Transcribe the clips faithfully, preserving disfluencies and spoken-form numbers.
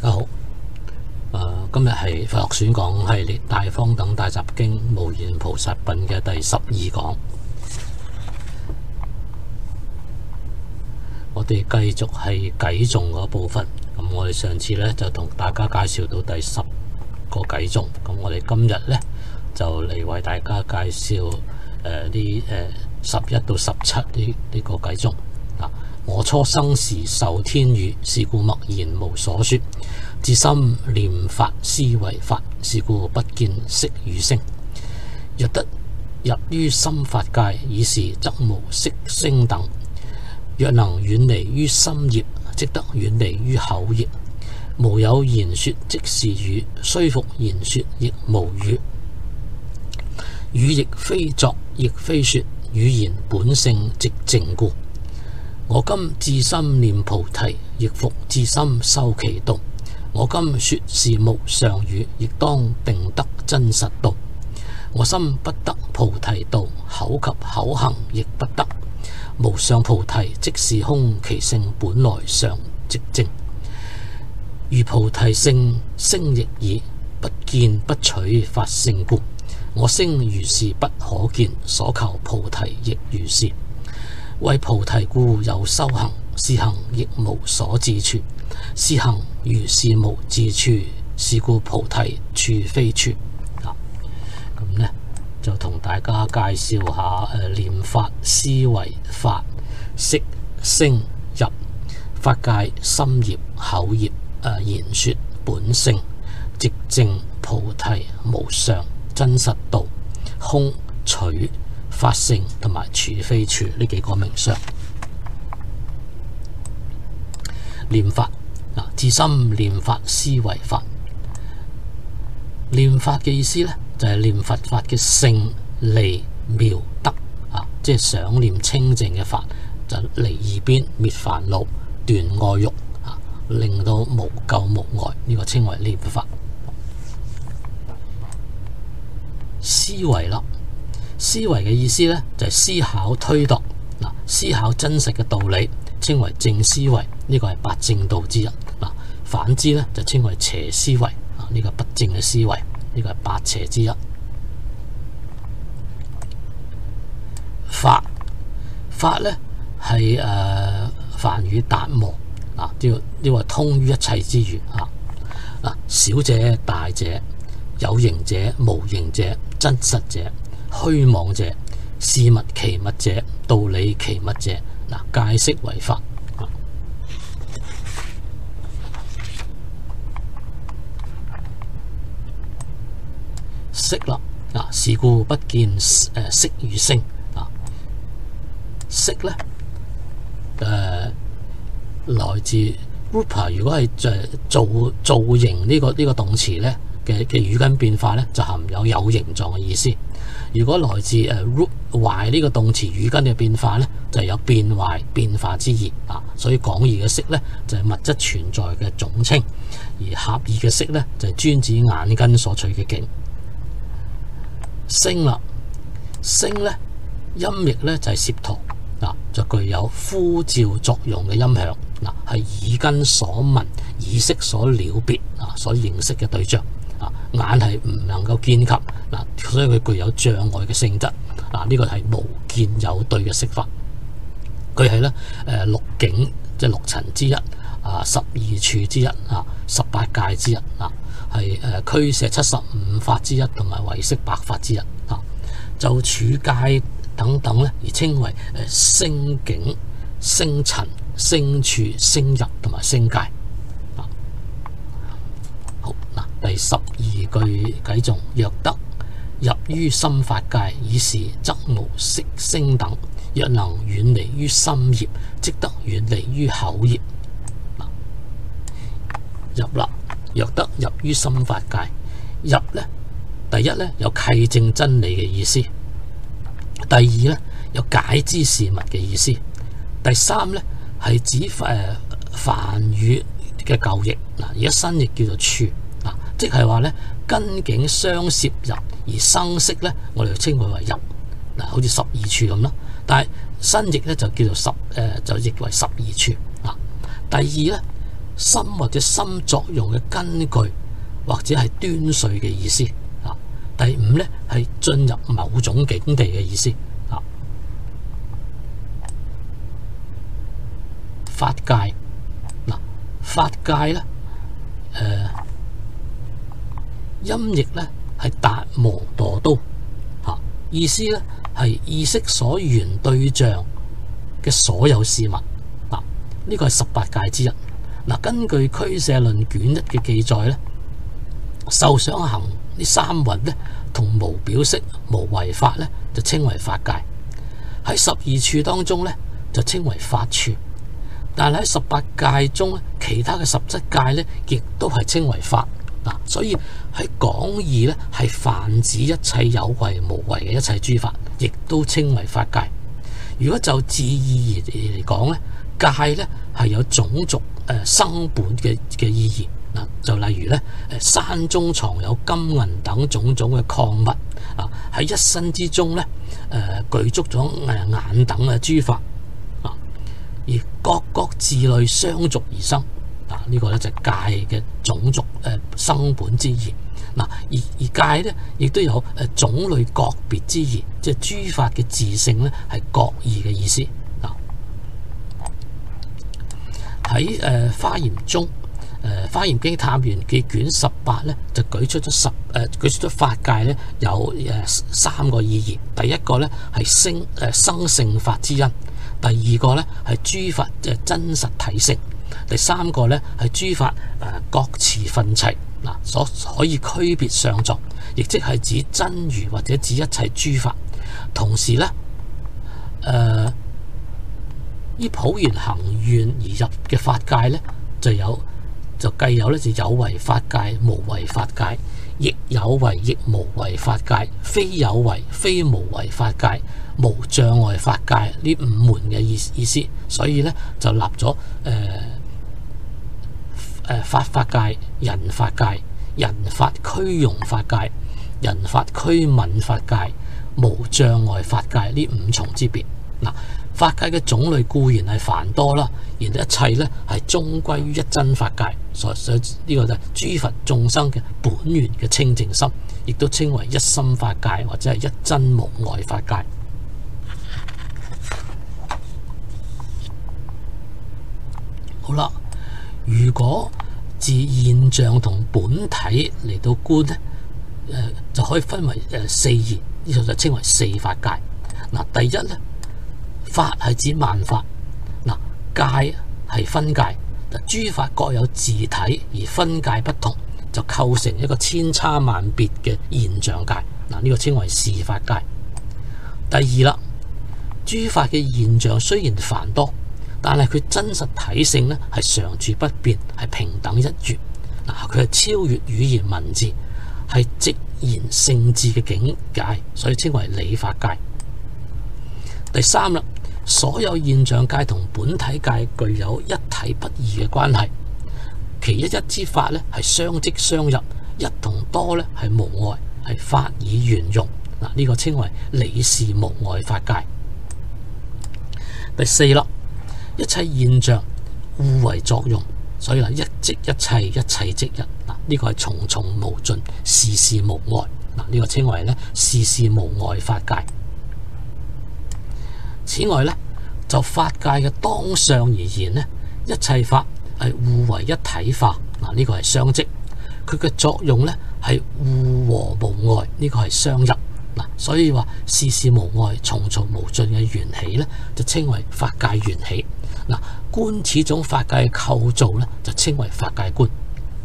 大家好，誒今日係佛學選講系列《大方等大集經無言菩薩品》嘅第十二講。我哋繼續係偈頌嗰部分。咁我哋上次咧就同大家介紹到第十個偈頌。咁我哋今日咧就嚟為大家介紹誒呢誒十一到十七呢呢個偈頌。啊，我初生時受天語，是故默然無所說。至心念法思惟法，是故不見色與聲。若得入於心法界，以是則無色聲等。若能遠離於心業，即得遠離於口業。無有言說，即是語；雖復言說，亦無語。語亦非作，亦非說，語言本性寂靜故。我今至心念菩提，亦復至心修其道。我今說是無上語，亦當定得真實道。我心不得菩提道，口及口行亦不得。無上菩提即是空，其性本來常寂靜。如菩提性聲亦爾，不見不取法性故。我聲如是不可見，所求菩提亦如是。為菩提故有修行，是行亦無所至處。是行如是無至處，是故菩提處非處。啊，咁呢就同大家介紹下誒念法、思惟法、色聲入法界、心業、口業、誒言說、本性、寂靜、菩提、無上、真實道、空、取、法性同埋處非處呢幾個名相。念法嗱，至心念法思惟法。念法嘅意思呢，就係、是、念佛法嘅聖利妙德啊，即係想念清淨嘅法，就離二邊滅煩惱、斷愛欲啊，令到無垢無礙，呢、這個稱為念法。思惟啦，思惟嘅意思呢，就係、是、思考推度嗱，思考真實嘅道理，稱為正思惟，呢、這個係八正道之一嗱。反之呢，就稱為邪思惟啊，呢、這個不正嘅思維，呢、這個係八邪之一。法法呢係誒梵語達摩啊，呢個呢個通於一切之語啊。嗱，小者大者，有形者無形者，真實者虛妄者，事物其物者，道理其物者，嗱，皆悉為法。色啦，啊，是故不見誒色與聲啊。色咧，誒、呃、來自 rupa， 如果係誒造造型呢、這個呢、這個動詞咧嘅嘅語根變化咧，就含有有形狀嘅意思。如果來自誒 rup 壞呢個動詞語根嘅變化咧，就係、是、有變壞變化之意啊。所以廣義嘅色咧就係、是、物質存在嘅總稱，而狹義嘅色咧就係、是、專指眼根所取嘅境。聲啦，聲咧音譯咧就係攝陀嗱，就具有呼召作用嘅音響嗱，係耳根所聞、耳識所了別啊，所認識嘅對象啊，眼係唔能夠見及嗱，所以佢具有障礙嘅性質嗱，呢個係無見有對嘅色法。佢係咧誒六境即係六塵之一啊，十二處之一啊，十八界之一啊。係誒俱舍七十五法之一，同埋唯識八法之一啊。就處界等等咧，而稱為誒聲境、聲塵、聲處、聲入同埋聲界啊。好嗱，第十二句偈頌：若得入於心法界，以是則無色聲等。若能遠離於心業，即得遠離於口業。入啦。若得入於心法界，入呢，第一呢，有契證真理嘅意思，第二呢，有解知事物嘅意思，第三呢，係指誒梵語嘅舊譯嗱，而家新譯叫做處嗱，即係話呢，根境相攝入而生色呢，我哋就稱佢為入嗱，好似十二處咁咯。但係新譯呢，就叫做十誒、呃，就譯為十二處嗱。第二呢。 心或者心作用嘅根據或者係端緒嘅意思啊。第五咧係進入某種境地嘅意思啊。法界嗱，法界咧誒音譯咧係達摩墮都嚇，意思咧係意識所緣對象嘅所有事物嗱，呢個係十八界之一嗱。根據《俱舍論》卷一嘅記載咧，受想行呢三蘊咧同無表色、無為法咧就稱為法界，喺十二處當中咧就稱為法處，但係喺十八界中咧，其他嘅十七界咧亦都係稱為法嗱。所以喺廣義咧係泛指一切有為無為嘅一切諸法，亦都稱為法界。如果就字義嚟講咧，界咧係有種族誒生本嘅嘅意義嗱，就例如咧誒山中藏有金銀等種種嘅礦物啊，喺一身之中咧誒具足咗誒眼等嘅諸法啊，而各各自類相續而生嗱，呢、這個咧就係界嘅種族誒生本之義嗱，而而界咧亦都有誒種類各別之義，即係諸法嘅自性咧係各異嘅意思嗱。喺誒、呃、華嚴中，誒、呃《華嚴經探緣記》卷十八咧就舉出咗十誒、呃、舉出咗法界咧有誒、呃、三個意義。第一個咧係生誒、呃、生性法之因，第二個咧係諸法嘅真實體性，第三個咧係諸法誒、呃、各持分齊嗱，所可以區別上座，亦即係指真如或者指一切諸法。同時咧誒依普賢行願而入嘅法界咧，就有就計有咧就有為法界、無為法界，亦有為亦無為法界，非有為非無為法界，無障礙法界呢五門嘅意意思。所以咧就立咗誒誒法法界、人法界、人法俱容法界、人法俱泯法界、無障礙法界呢五重之別嗱。法界嘅種類固然係繁多啦，而一切咧係終歸於一真法界，所所以呢個就係諸佛眾生嘅本源嘅清淨心，亦都稱為一心法界或者係一真無礙法界。好啦，如果自現象同本體嚟到觀咧，誒、呃、就可以分為誒四義，呢度就稱為四法界。嗱，第一咧。法係指萬法，嗱，界係分界，嗱，諸法各有自體而分界不同，就構成一個千差萬別嘅現象界，嗱，呢個稱為事法界。第二啦，諸法嘅現象雖然繁多，但係佢真實體性咧係常住不變，係平等一元，嗱，佢係超越語言文字，係直言聖智嘅境界，所以稱為理法界。第三啦。所有現象界同本體界具有一體不二嘅關係，其一一之法咧係相即相入，一同多咧係無礙，係法以圓融嗱，呢、這個稱為理事無礙法界。第四啦，一切現象互為作用，所以啦一即一切，一切即一嗱，呢、這個係重重無盡，事事無礙嗱，呢、這個稱為咧事事無礙法界。此外咧，就法界嘅當相而言咧，一切法係互為一體化，嗱、這、呢個係相即；佢嘅作用咧係互和無礙，呢、這個係相入。嗱，所以話事事無礙、重重無盡嘅緣起咧，就稱為法界緣起。嗱，觀此種法界嘅構造咧，就稱為法界觀。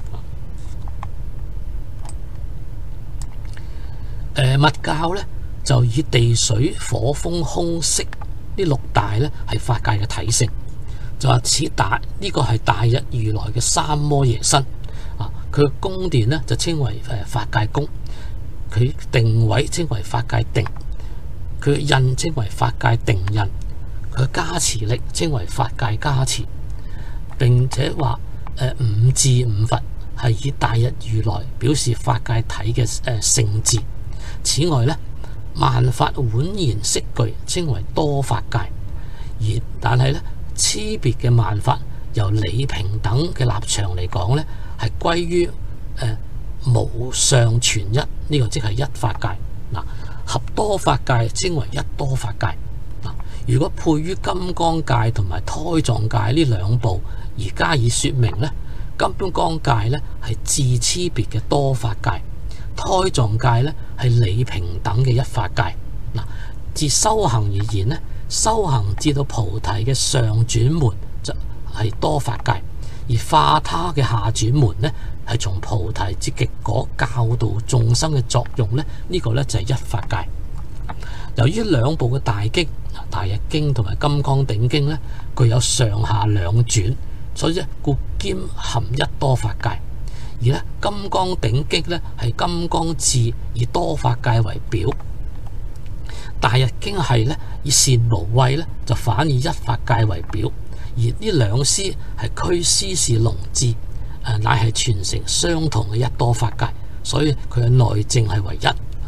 誒，密教咧就以地水火風空色呢六大咧係法界嘅體性，就話此大呢、這個係大日如來嘅三摩耶身啊，佢嘅宮殿咧就稱為誒法界宮，佢定位稱為法界定，佢嘅印稱為法界定印，佢嘅加持力稱為法界加持，並且話誒五智五佛係以大日如來表示法界體嘅誒聖智。此外咧，萬法宛然悉具，稱為多法界。而但係咧，差別嘅萬法由理平等嘅立場嚟講呢，係歸於誒、呃、無上全一，呢、這個即係一法界。嗱，合多法界稱為一多法界。嗱，如果配於金剛界同埋胎藏界呢兩部而加以說明呢，金剛界呢係自差別嘅多法界，胎藏界呢係理平等嘅一法界。嗱，自修行而言呢，修行至到菩提嘅上轉門就係多法界，而化他嘅下轉門呢，係從菩提之極果教導眾生嘅作用呢，呢、這個呢就係一法界。由於兩部嘅大經大日經同埋金剛頂經呢，具有上下兩轉，所以咧故兼含一多法界。而咧金剛頂經呢，係金剛智以多法界為表，大日經係呢，以善無畏呢，就反以一法界為表。而呢兩師係俱師事龍智，誒乃係傳承相同嘅一多法界，所以佢嘅內證係唯一。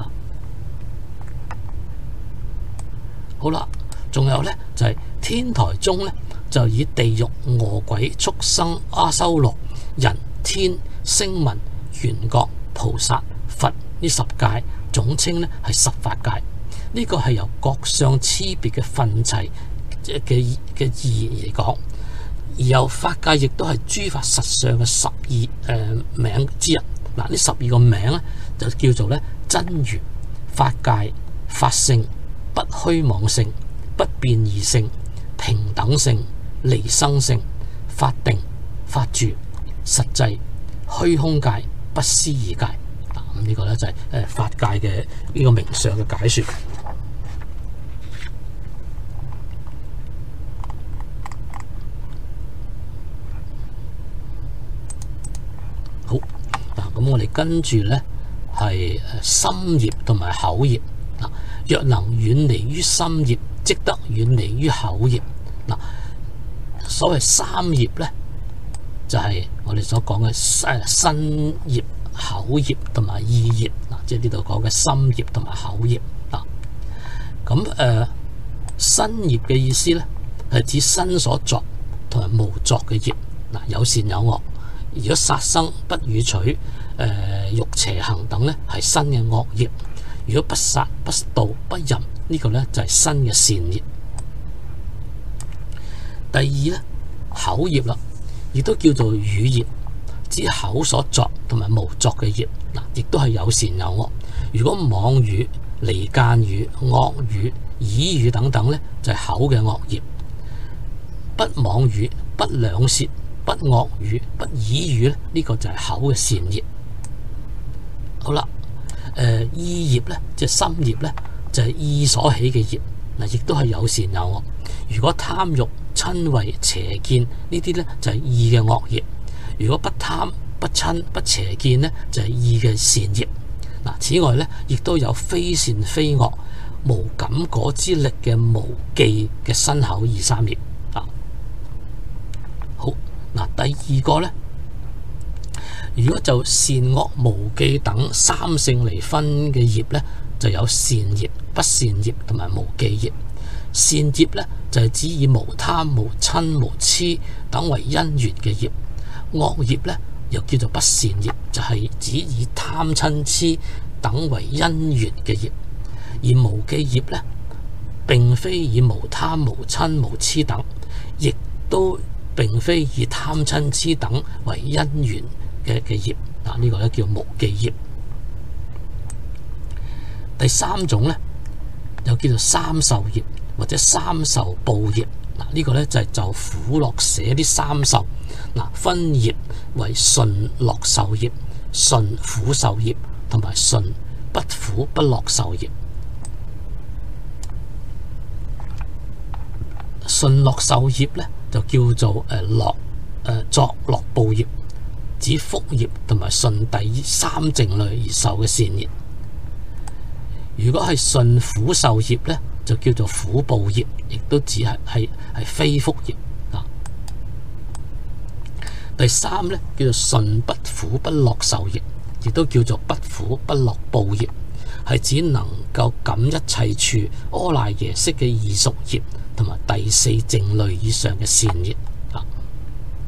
好啦，仲有呢，就係、是、天台中呢，就以地獄、餓鬼、畜生、阿修羅、人、天、聲聞、緣覺、菩薩、佛呢十界總稱呢係十法界。呢、這個係由各相差別嘅分齊嘅嘅意義嚟講，而有法界亦都係諸法實相嘅十二誒、呃、名之一。嗱，呢十二個名咧就叫做咧真如、法界、法性、不虛妄性、不變異性、平等性、離生性、法定、法住、實際、虛空界、不思議界。嗱，咁呢個咧就係誒法界嘅呢個名相嘅解說。好嗱，咁我哋跟住呢係心業同埋口業。嗱，若能遠離於心業，即得遠離於口業。嗱，所謂三業呢，就係、是、我哋所講嘅誒身業、口業同埋意業。嗱，即係呢度講嘅心業同埋口業。嗱，咁誒、呃、身業嘅意思呢，係指身所作同埋無作嘅業。嗱，有善有惡。如果殺生、不與取、誒、呃、欲邪行等呢，係身嘅惡業；如果不殺、不盜、不淫，呢、這個呢就係身嘅善業。第二呢，口業啦，亦都叫做語業，指口所作同埋無作嘅業。嗱，亦都係有善有惡。如果妄語、離間語、惡語、綺語等等呢，就係、是、口嘅惡業。不妄語、不兩舌、不惡語、不綺語呢，呢、這個就係口嘅善業。好啦，誒、呃、意業呢，即係心業呢，就係、是、意所起嘅業。嗱，亦都係有善有惡。如果貪欲、瞋恚、邪見呢啲呢，就係、是、意嘅惡業。如果不貪、不瞋、不邪見呢，就係、是、意嘅善業。嗱，此外呢，亦都有非善非惡、無感果之力嘅無記嘅身口意三業。啊，好。嗱，第二個呢，如果就善惡無記等三性嚟分嘅業呢，就有善業、不善業同埋無記業。善業呢，就係、是、指以無貪、無瞋、無痴等為因緣嘅業。惡業呢，又叫做不善業，就係、是、指以貪瞋痴等為因緣嘅業。而無記業呢，並非以無貪、無瞋、無痴等，亦都並非以貪瞋痴等為因緣嘅嘅業。嗱，呢個咧叫無記業。第三種咧又叫做三受業或者三受報業。嗱，呢個咧就係就苦樂捨啲三受。嗱，分業為順樂受業、順苦受業同埋順不苦不樂受業。順樂受業咧就叫做誒樂誒作樂報業，指福業同埋順第三靜慮而受嘅善業。如果係順苦受業咧，就叫做苦報業，亦都只係係係非福業啊。第三咧叫做順不苦不樂受業，亦都叫做不苦不樂報業，係指能夠感一切處阿賴耶識嘅異熟業同埋第四靜慮以上嘅善業啊。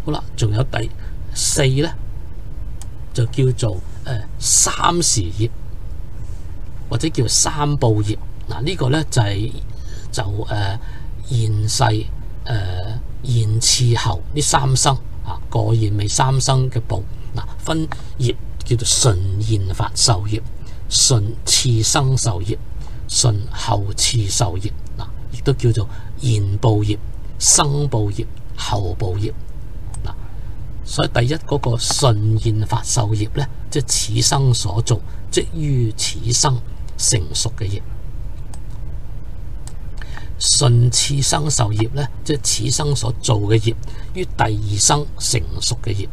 好啦，仲有第四咧，就叫做誒、呃、三時葉，或者叫三報葉。嗱、這個、呢個咧就係、是、就誒、呃、現世誒、呃、現次後呢三生啊，過現未三生嘅報。嗱、啊、分葉叫做順現法受葉、順次生受葉、順後次受葉。嗱、啊，亦都叫做現報葉、生報葉、後報葉。嗱、啊，所以第一嗰、那個順現法受葉咧，即係此生所造，即於此生成熟嘅葉。順次生受葉咧，即係此生所造嘅葉，於第二生成熟嘅葉。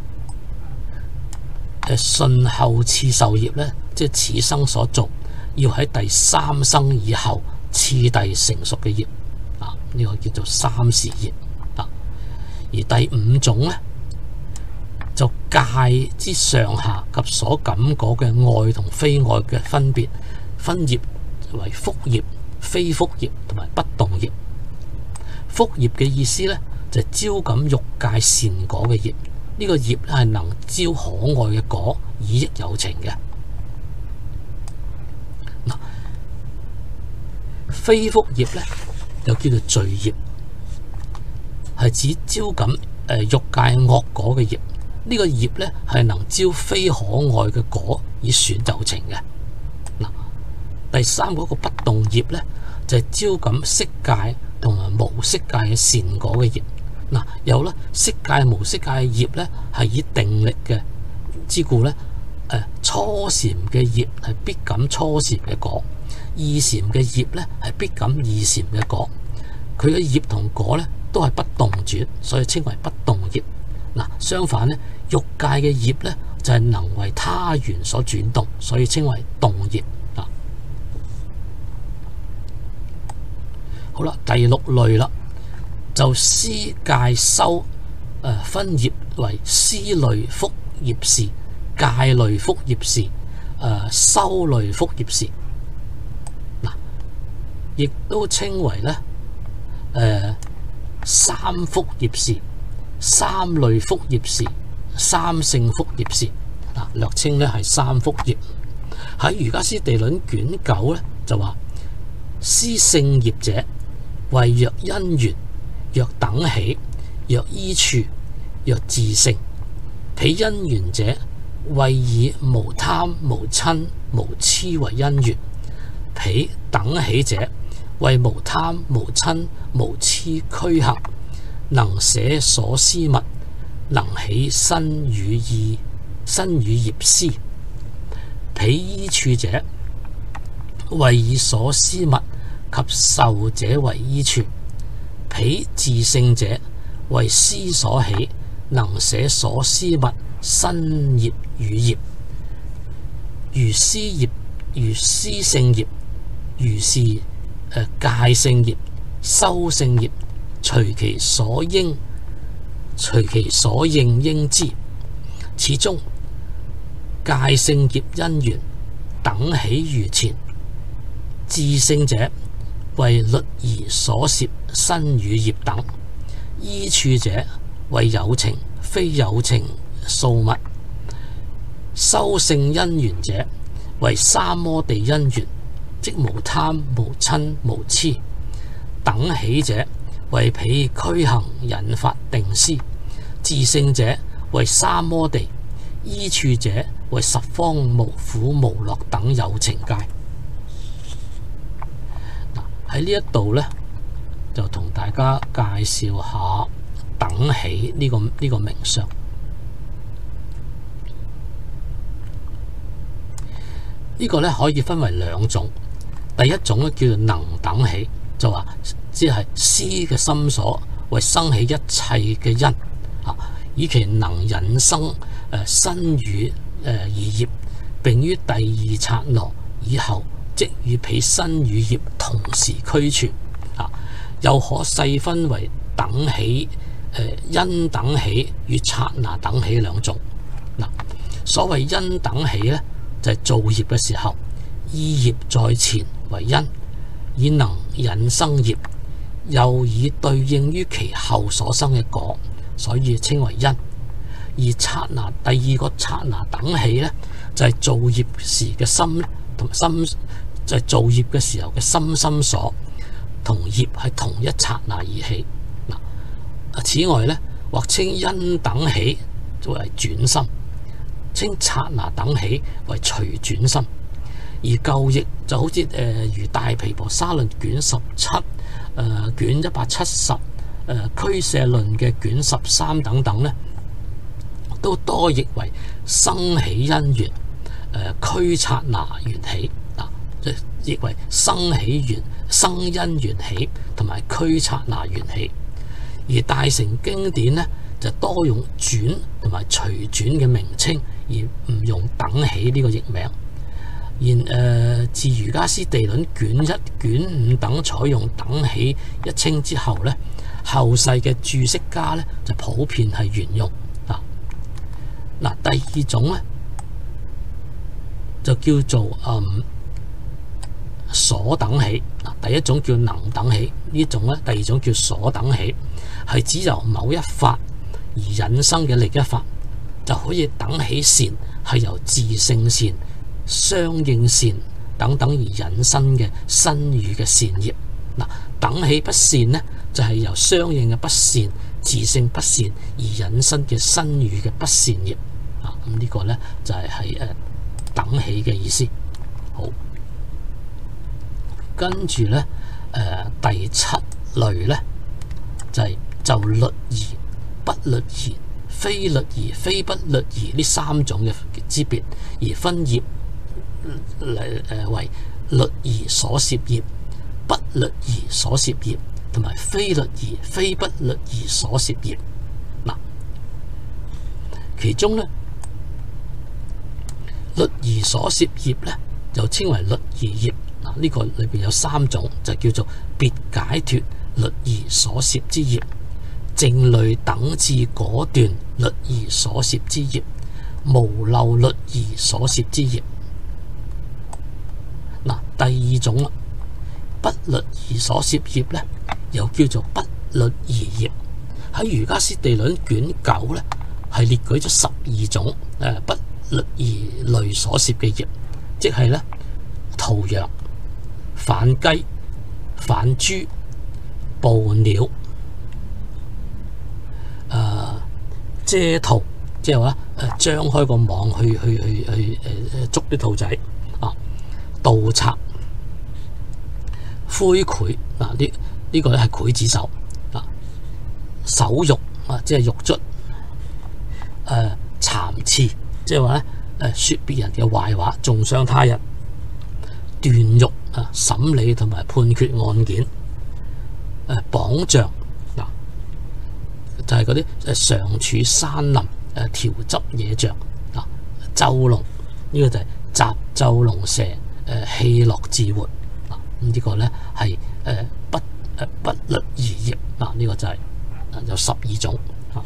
誒，順後次受葉咧，即係此生所造，要喺第三生以後次第成熟嘅葉。啊，呢、這個叫做三時葉。啊，而第五種咧，就界之上下及所感果嘅愛同非愛嘅分別，分葉為福葉、非福葉同埋不動葉。福葉嘅意思咧，就係、是、招感欲界善果嘅葉。呢、這個葉係能招可愛嘅果，以益有情嘅。嗱，非福葉咧，又叫做罪葉，係指招感誒欲界惡果嘅葉。呢、這個葉咧係能招非可愛嘅果，以損有情嘅。嗱，第三嗰個不動葉咧，就係、是、招感色界同埋無色界嘅善果嘅葉。嗱，有啦，色界無色界嘅葉咧，係以定力嘅之故咧，誒初禪嘅葉係必感初禪嘅果，二禪嘅葉咧係必感二禪嘅果。佢嘅葉同果咧都係不動轉，所以稱為不動葉。嗱，相反咧，欲界嘅葉咧就係能為他緣所轉動，所以稱為動葉。啊，好啦，第六類啦。就思界修誒分葉為思類福業事、界類福業事、誒、呃、修類福業事。嗱，亦都稱為咧誒、呃、三福業事、三類福業事、三性福業事。嗱，略稱咧係三福業。喺《瑜伽師地論》卷九咧就話：思性業者，為若因緣，若等起，若依處，若自性。彼因緣者，謂以無貪、無瞋、無痴為因緣；彼等起者，謂無貪、無瞋、無痴俱行，能捨所思物，能起身語意、身語業思。彼依處者，謂以所思物及受者為依處。彼自性者，為思所起，能捨所思物身業語業。如思業，如思性業，如是誒、呃、界性業、修性業，隨其所應，隨其所應應知。此中界性業因緣等起如前，自性者，為律儀所攝身語業等；依處者，為有情非有情數物；修性因緣者，為三摩地因緣，即無貪、無瞋、無痴；等起者，為彼俱行引發定思；自性者，為三摩地；依處者，為十方無苦無樂等有情界。喺呢一度咧，就同大家介紹下等起呢、這個呢、這個名相。呢、這個咧可以分為兩種。第一種咧叫做能等起，就話即係思嘅心所為生起一切嘅因啊，以其能引生誒、呃、身語誒二業，並於第二剎那以後，即與彼身語業同時俱存啊，又可細分為等起、誒、呃、因等起與剎那等起兩種。嗱、啊，所謂因等起咧，就係、是、造業嘅時候，意業在前為因，以能引生業；又以對應於其後所生嘅果， 所以稱為因。而剎那第二個剎那等起咧，就係、是、造業時嘅心咧，同心就係、是、造業嘅時候嘅心心所同業係同一剎那而起。嗱，此外咧，或稱因等起作為轉心，稱剎那等起為隨轉心。而舊譯就好似誒、呃、如《大毗婆沙論》卷十七、誒、呃、卷一百七十、誒、呃《俱舍論》嘅卷十三等等咧，都多譯為生起因緣，誒、呃、俱剎那緣起啊，即係譯為生起緣、生因緣起同埋俱剎那緣起。而大乘經典咧就多用轉同埋隨轉嘅名稱，而唔用等起呢個譯名。然誒、呃、自瑜伽師地論卷一、卷五等採用等起一稱之後咧，後世嘅注釋家咧就普遍係沿用啊。嗱，第二種咧就叫做嗯所等起。嗱，第一種叫能等起，呢種咧第二種叫所等起，係指由某一法而引生嘅另一法，就好似等起善係由自性善、相應善等等而引申嘅身語嘅善業。嗱，等起不善呢，就係、是、由相應嘅不善、自性不善而引申嘅身語嘅不善業。啊，咁、這、呢個呢，就係係誒等起嘅意思。好，跟住呢，誒、呃、第七類呢，就係、是、就律儀、不律儀、非律儀、非不律儀呢三種嘅之別而分業。嚟誒為律儀所攝業、不律儀所攝業同埋非律儀、非不律儀所攝業。嗱，其中咧律儀所攝業咧就稱為律儀業。嗱，呢個裏邊有三種，就叫做別解脫律儀所攝之業、靜慮等至果斷律儀所攝之業、無漏律儀所攝之業。嗱，第二種啦，不律儀所攝業咧，又叫做不律儀業。喺瑜伽師地論卷九咧，係列舉咗十二種誒不律儀類所攝嘅業，即係咧屠羊、販雞、販豬、捕鳥、誒遮兔，即係話誒張開個網去去去去誒捉啲兔仔啊。盜賊、灰繪嗱，呢呢個咧係劊子手啊，手辱啊，即係辱卒，誒讒刺，即係話咧誒説別人嘅壞話，中傷他人，斷獄啊，審理同埋判決案件，誒綁杖嗱，就係嗰啲誒常處山林誒調執野象啊，咒龍呢、這個就係習咒龍蛇。誒氣樂自活嗱，咁呢個咧係誒不誒不律儀業嗱，呢個就係有十二種嚇。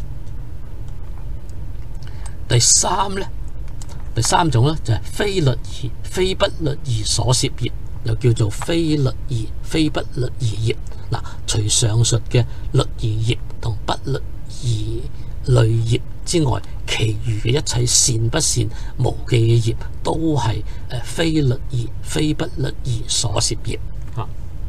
第三咧，第三種咧就係非律儀、非不律儀所攝業，又叫做非律儀、非不律儀業嗱。除上述嘅律儀業同不律儀類業之外，其餘嘅一切善不善無記嘅業都係誒非律儀、非不律儀所攝業啊。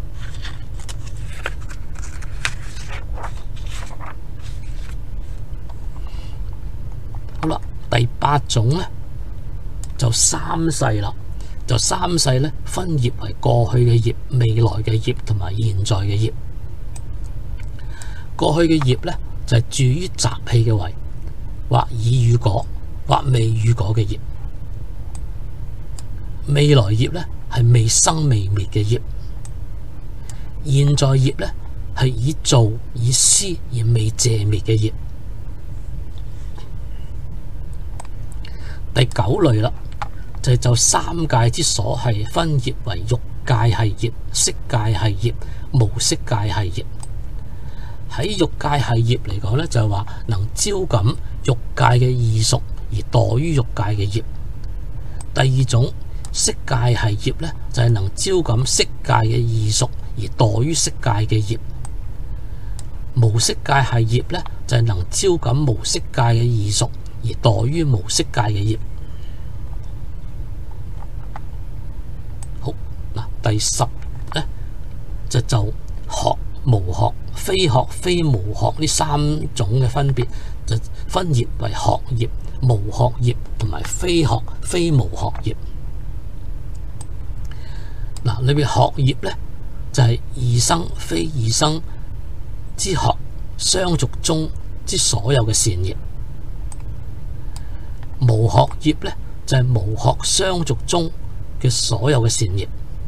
好啦，第八種咧就三世啦，就三世咧分業為過去嘅業、未來嘅業同埋現在嘅業。過去嘅業咧就係、是、住於習氣嘅位，或已與果，或未與果嘅業。未來業咧係未生未滅嘅業。現在業咧係已造已施而未謝滅嘅業。第九類啦，就係、是、就三界之所係分業為欲界係業、色界係業、無色界係業。喺欲界係業嚟講咧，就係話能招感欲界嘅異熟而墮於欲界嘅業。第二種色界係業咧，就係、是、能招感色界嘅異熟而墮於色界嘅業。無色界係業咧， 就係能招感無色界嘅異熟而墮於無色界嘅業。好嗱，第十咧就就學無學、非學、非無學呢三種嘅分別，就分業為學業、無學業同埋非學、非無學業。嗱，裏邊學業咧就係、是、異生、非異生之學相續中之所有嘅善業。無學業咧就係、是、無學相續中嘅所有嘅善業。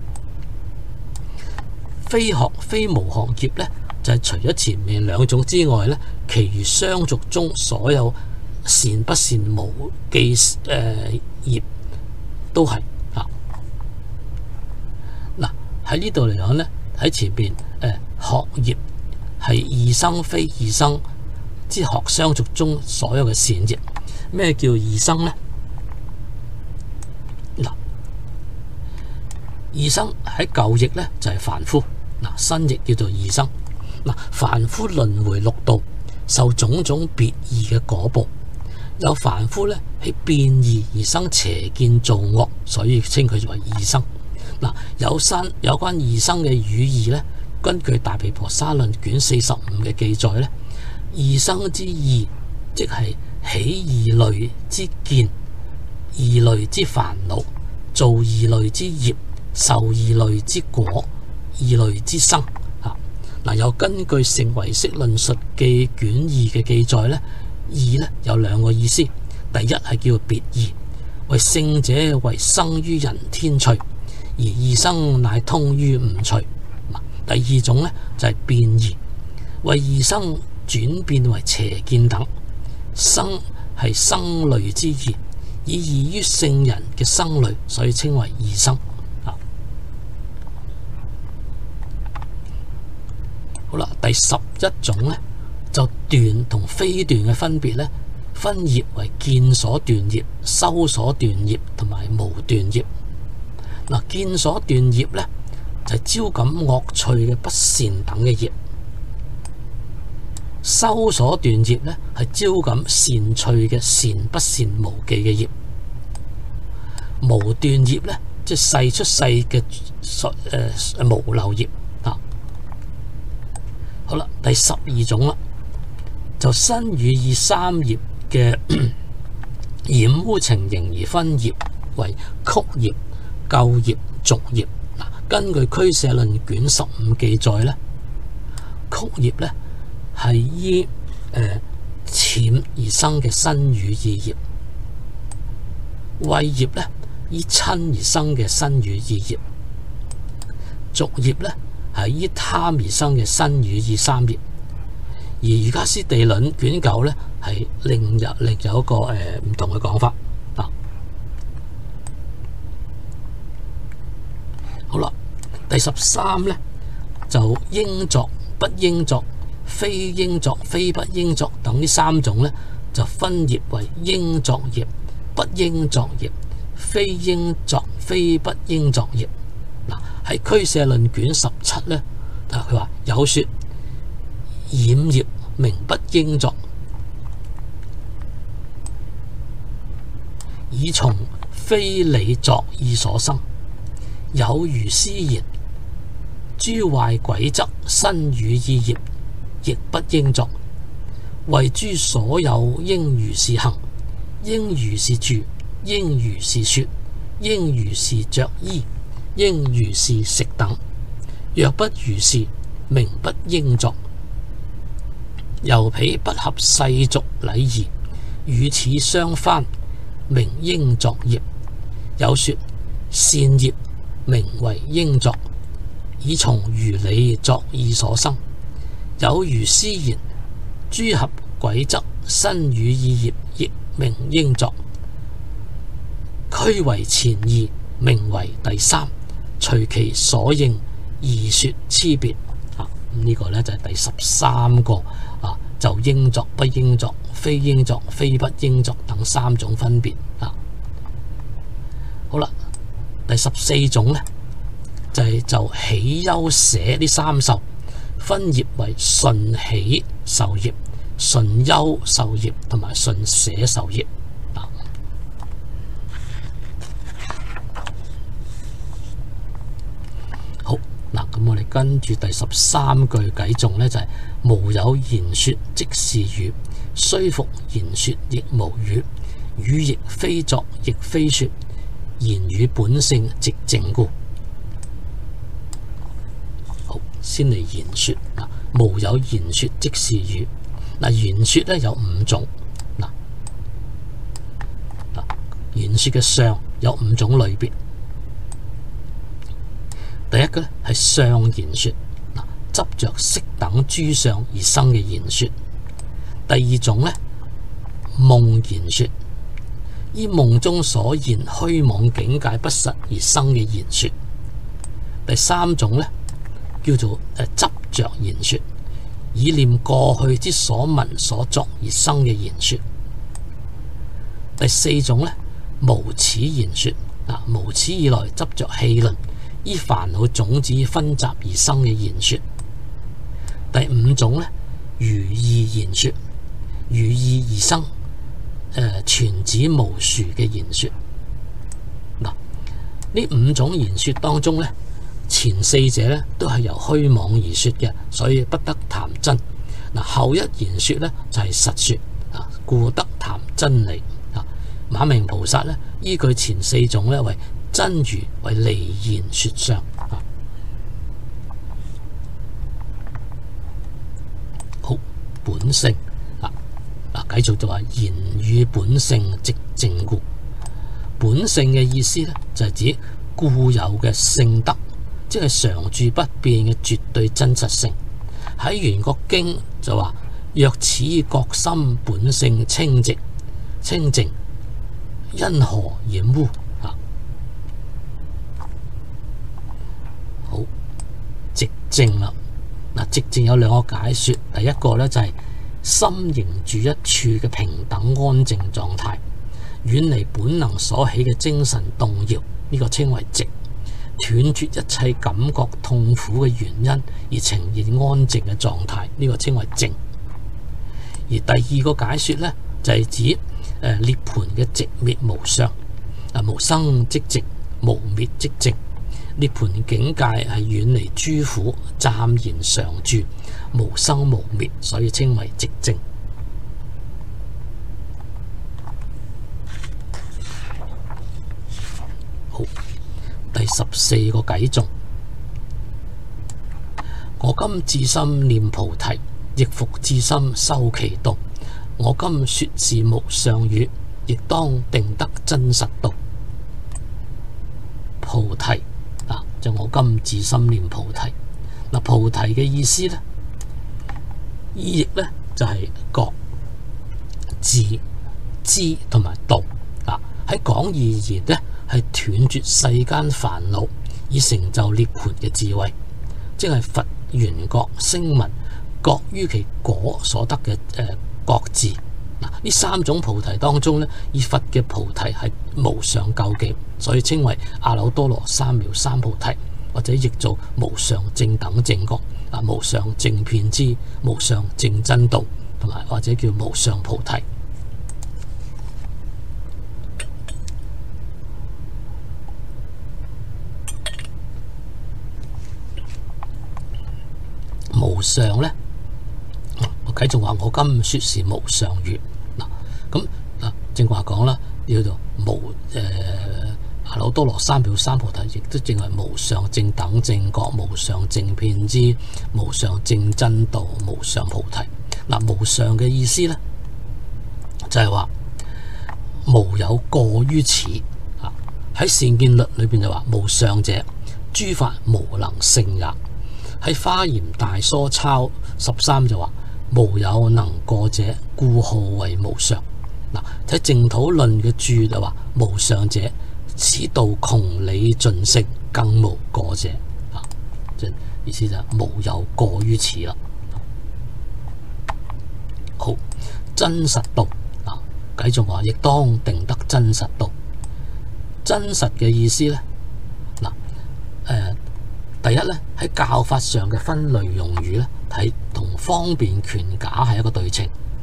非學非無學業咧就係、是、除咗前面兩種之外咧，其餘相續中所有善不善無記誒、呃、業都係啊。嗱，喺呢度嚟講咧，喺前邊誒、呃、學業係異生非異生之學相續中所有嘅善業。咩叫異生呢？嗱，異生喺舊譯咧就係、是、凡夫，嗱新譯叫做異生。嗱，凡夫輪迴六道，受種種別異嘅果報。有凡夫咧喺變異而生邪見造惡，所以稱佢為異生。嗱，有生有關異生嘅語義咧，根據《大毗婆沙論》卷四十五嘅記載咧，異生之異即係起異類之見、異類之煩惱、造異類之業、受異類之果、異類之生。啊，嗱，有根據《成唯識論述記》卷二嘅記載咧，異咧有兩個意思。第一係叫別異，為聖者為生於人天趣，而異生乃通於五趣。第二種咧就係、是、變異，為異生轉變為邪見等。生係生類之異，以異於聖人嘅生類，所以稱為異生。啊，好啦，第十一種咧就斷同非斷嘅分別咧，分業為見所斷業、修所斷業同埋無斷業。嗱，見所斷業咧就係、是、招感惡趣嘅不善等嘅業。修所斷業咧係招感善趣嘅善不善無記嘅業。無斷業咧即係世出世嘅誒無漏業。啊，好啦，第十二種啦，就身語意三業嘅染污情形而分業為曲業、垢業、俗業。嗱，根據《俱舍論》卷十五記載咧，曲業咧係依誒淺而生嘅身語意業，穢業咧依親而生嘅身語意業，俗業咧係依貪而生嘅身語意三業。而《瑜伽師地論》卷九咧係另有另有一個誒唔、呃、同嘅講法。啊，好啦，第十三咧就應作、不應作、非應作、非不應作等呢三種咧，就分業為應作業、不應作業、非應作、非不應作業。嗱，喺《俱舍論》卷十七咧，佢話有說染業名不應作，以從非理作意所生。有如斯言，諸壞軌則身語意業亦不應作，為諸所有應如是行，應如是住，應如是說，應如是着衣，應如是食等。若不如是，名不應作。由彼不合世俗禮儀，與此相反，名應作業。有說善業名為應作，以從如理作意所生。有如斯言，諸合軌則身語意業亦名應作，俱為前二，名為第三，隨其所應而說差別。啊，呢、這個呢就係第十三個啊，就應作、不應作、非應作、非不應作等三種分別。啊，好啦，第十四種呢就係、是、就喜憂捨呢三受，分業為順喜受業、 順優受業同埋順捨受業。好嗱，咁我哋跟住第十三句偈頌呢，就係、是、無有言說即是語，雖復言說亦無語，語亦非作亦非說，言語本性寂靜故。好，先嚟言說嗱，無有言說即是語。嗱，言說咧有五種嗱，言說嘅相有五種類別。第一個咧係相言說，嗱，執着色等諸相而生嘅言說。第二種咧夢言說，依夢中所言虛妄境界不實而生嘅言說。第三種咧叫做誒執着言說，以念過去之所聞所作而生嘅言說。第四種咧無始言說，嗱，無始以來執着戲論，依煩惱種子分集而生嘅言說。第五種咧如意言說，如意而生誒全指無殊嘅言說。嗱，呢五種言說當中咧，前四者咧都係由虛妄而說嘅，所以不得談真。嗱，後一言說咧就係實說啊，故得談真理啊。馬明菩薩咧依據前四種咧為真如，為離言說相啊。好，本性啊嗱，繼續就話言語本性寂靜故。本性嘅意思咧就係指固有嘅性德，即係常住不變嘅絕對真實性。喺圓覺經就話：若此覺心本性清淨，清淨因何染污？啊，好，寂靜啦。嗱，寂靜有兩個解說。第一個咧就係心凝住一處嘅平等安靜狀態，遠離本能所起嘅精神動搖，呢、這個稱為寂。斷絕一切感覺痛苦嘅原因而呈現安靜嘅狀態，呢、這個稱為靜。而第二個解說呢，就係、是、指誒、呃、涅槃嘅寂滅無相，啊無生即寂，無滅即靜。涅槃境界係遠離諸苦，暫然常住，無生無滅，所以稱為寂靜。好。第十四個偈頌，我今至心念菩提，亦復至心修其道。我今說是無上語，亦當定得真實道。菩提啊，就我今至心念菩提。嗱，菩提嘅意思呢，意譯呢就係、是、覺、智、知同埋道。嗱，喺廣義而言呢，係斷絕世間煩惱，以成就涅槃嘅智慧，即係佛緣覺聲聞覺於其果所得嘅誒覺智。嗱，呢三種菩提當中咧，以佛嘅菩提係無上究竟，所以稱為阿耨多羅三藐三菩提，或者譯做無上正等正覺啊，無上正遍知，無上正真道，同埋或者叫無上菩提。無上呢，我繼續話我今說是無上語。嗱，咁嗱，正話講啦，叫做無誒阿耨多羅三藐三菩提，亦都正係無上正等正覺、無上正遍知、無上正真道、無上菩提。嗱，無上嘅意思呢，就係話無有過於此啊。喺善見律裏邊就話無上者，諸法無能勝也。喺華嚴大疏鈔十三就話無有能過者，故號為無上。嗱，喺淨土論嘅注就話無上者，此道窮理盡性，更無過者。啊，即意思就係無有過於此啦。好，真實道啊，繼續話亦當定得真實道。真實嘅意思呢，嗱，誒。第一咧，喺教法上嘅分類用語咧，睇同方便權假係一個對稱。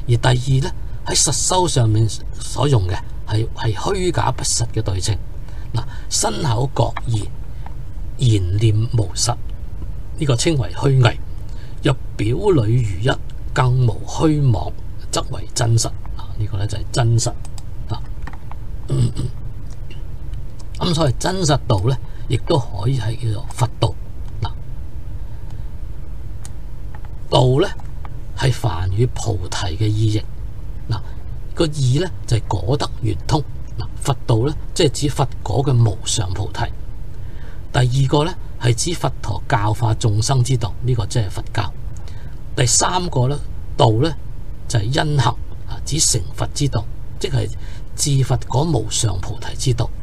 而第二咧喺實修上面所用嘅係係虛假不實嘅對稱。嗱，身口各異，言念無實，呢、這個稱為虛偽。若表裏如一，更無虛妄，則為真實。嗱，呢個咧就係真實。嗱，嗯嗯咁所謂真實道咧，亦都可以係叫做佛道。嗱，道咧係梵語菩提嘅意譯。嗱，個義咧就係果德圓通。嗱，佛道咧即係指佛果嘅無上菩提。第二個咧係指佛陀教化眾生之道，呢、這個即係佛教。第三個咧道咧就係因行啊，指成佛之道，即係至佛果無上菩提之道。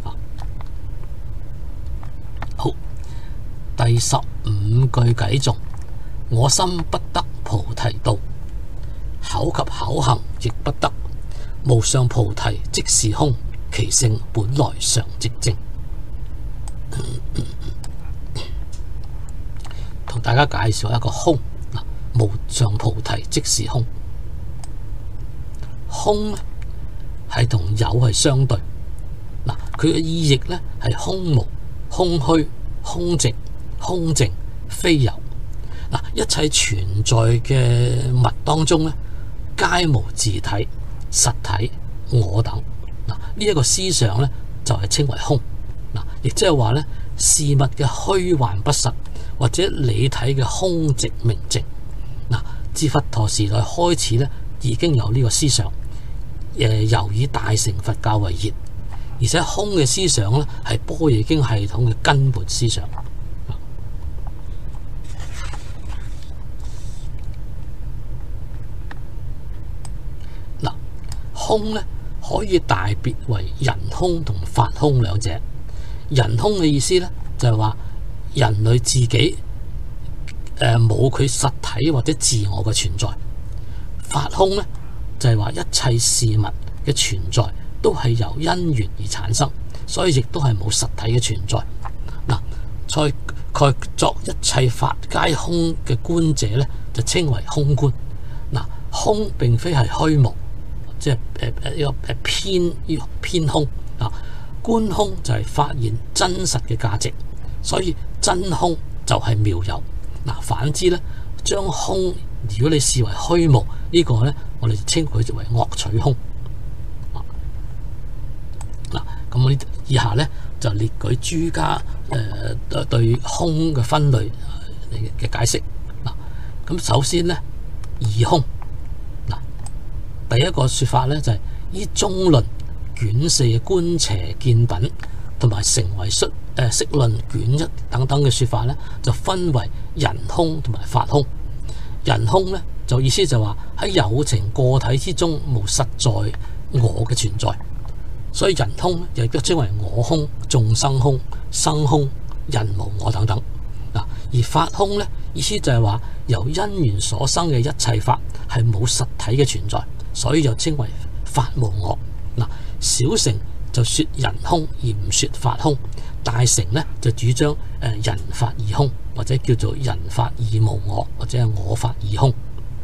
好，第十五句偈頌：我心不得菩提道，口及口行亦不得。無上菩提即是空，其性本來常寂靜。同大家介紹一個空。無上菩提即是空。空咧係同有係相對。嗱，佢嘅意譯咧係空無、空虛、空寂、空靜、非有。嗱，一切存在嘅物當中咧，皆無自體、實體、我等。嗱，呢一個思想咧就係稱為空。嗱，亦即係話咧，事物嘅虛幻不實，或者理體嘅空寂明淨。嗱，自佛陀時代開始咧，已經有呢個思想。誒，由以大乘佛教為熱，而且空嘅思想咧係般若經系統嘅根本思想。嗱，空咧可以大別為人空同法空兩者。人空嘅意思咧就係話人類自己誒冇佢實體或者自我嘅存在。法空咧就係話一切事物嘅存在都係由因緣而產生，所以亦都係冇實體嘅存在。嗱，再概作一切法皆空嘅觀者咧，就稱為空觀。嗱，空並非係虛無，即係誒誒一個誒偏偏空啊。觀空就係發現真實嘅價值，所以真空就係妙有。嗱，反之咧，將空如果你視為虛無，呢個咧我哋稱佢為惡取空。嗱，咁我呢以下咧就列舉諸家誒對空嘅分類嘅解釋。嗱，咁首先咧二空。嗱，第一個說法咧就係依中論卷四嘅觀邪見品，同埋成為釋誒釋論卷一等等嘅說法咧，就分為人空同埋法空。人空咧就意思就話喺有情個體之中無實在我嘅存在，所以人空又亦都稱為我空、眾生空、生空、人無我等等。嗱，而法空咧意思就係話由因緣所生嘅一切法係冇實體嘅存在，所以就稱為法無我。嗱，小乘就說人空而唔說法空，大乘咧就主張誒人法二空，或者叫做人法二無我，或者係我法二空。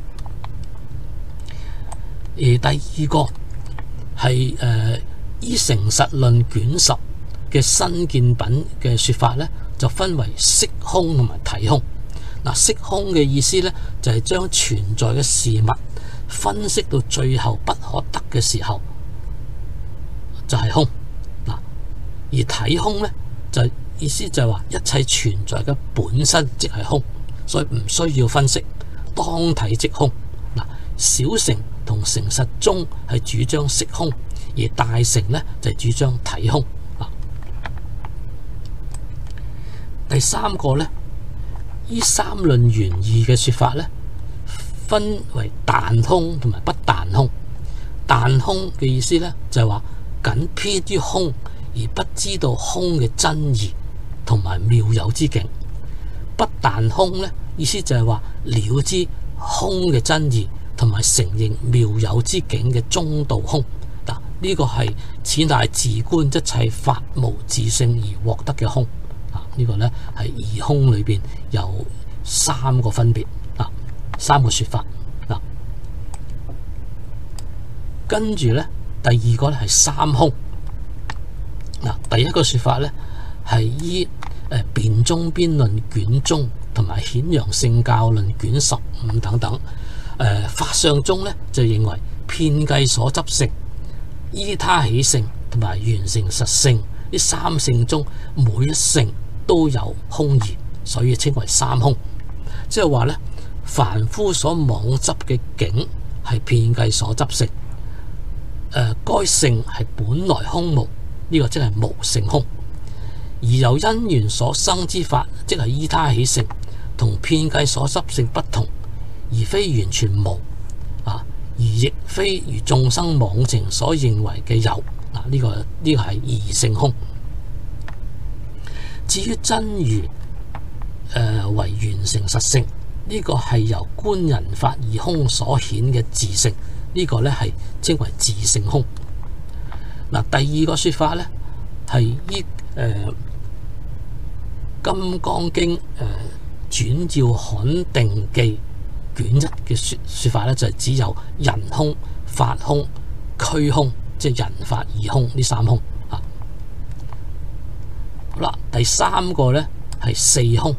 而第二個係誒依成實論卷十嘅新見品嘅說法咧，就分為色空同埋體空。嗱，色空嘅意思咧就係將存在嘅事物分析到最後不可得嘅時候，就係空。嗱，而體空咧就意思就係話一切存在嘅本身即係空，所以唔需要分析，當體即空。嗱，小乘同成實宗係主張色空，而大乘咧就係主張體空。嗱，第三個咧，依三論原義嘅說法咧，分為但空同埋不但空。但空嘅意思咧就係話僅偏於空而不知道空嘅真義同埋妙有之境。不但空咧意思就係話了知空嘅真義同埋承認妙有之境嘅中道空。嗱，呢個係此乃自觀一切法無自性而獲得嘅空。啊，呢個咧係二空裏邊有三個分別啊，三個說法。嗱， 跟住咧，第二個咧係三空。嗱，第一個說法咧係依誒辯中邊論卷中同埋顯揚聖教論卷十五等等。誒、呃、法相宗咧就認為遍計所執性、依他起性同埋完成實性呢三性中每一性都有空義，所以稱為三空。即係話咧，凡夫所妄執嘅境係遍計所執性，誒、呃，該性係本來空無，呢、這個即係無性空。而由因緣所生之法，即係依他起性，同遍計所執性不同，而非完全無啊，而亦非如眾生妄情所認為嘅有啊。呢、這個呢、這個係二性空。至於真如，誒、呃、為完成實性，呢、這個係由觀人法二空所顯嘅自性，呢、這個咧係稱為自性空。嗱，第二個說法咧係依誒金剛經誒轉要刊定記卷一嘅說說法咧，就係、是、只有人空、法空、虛空，即係人法二空呢三空啊。好啦，第三個咧係四空。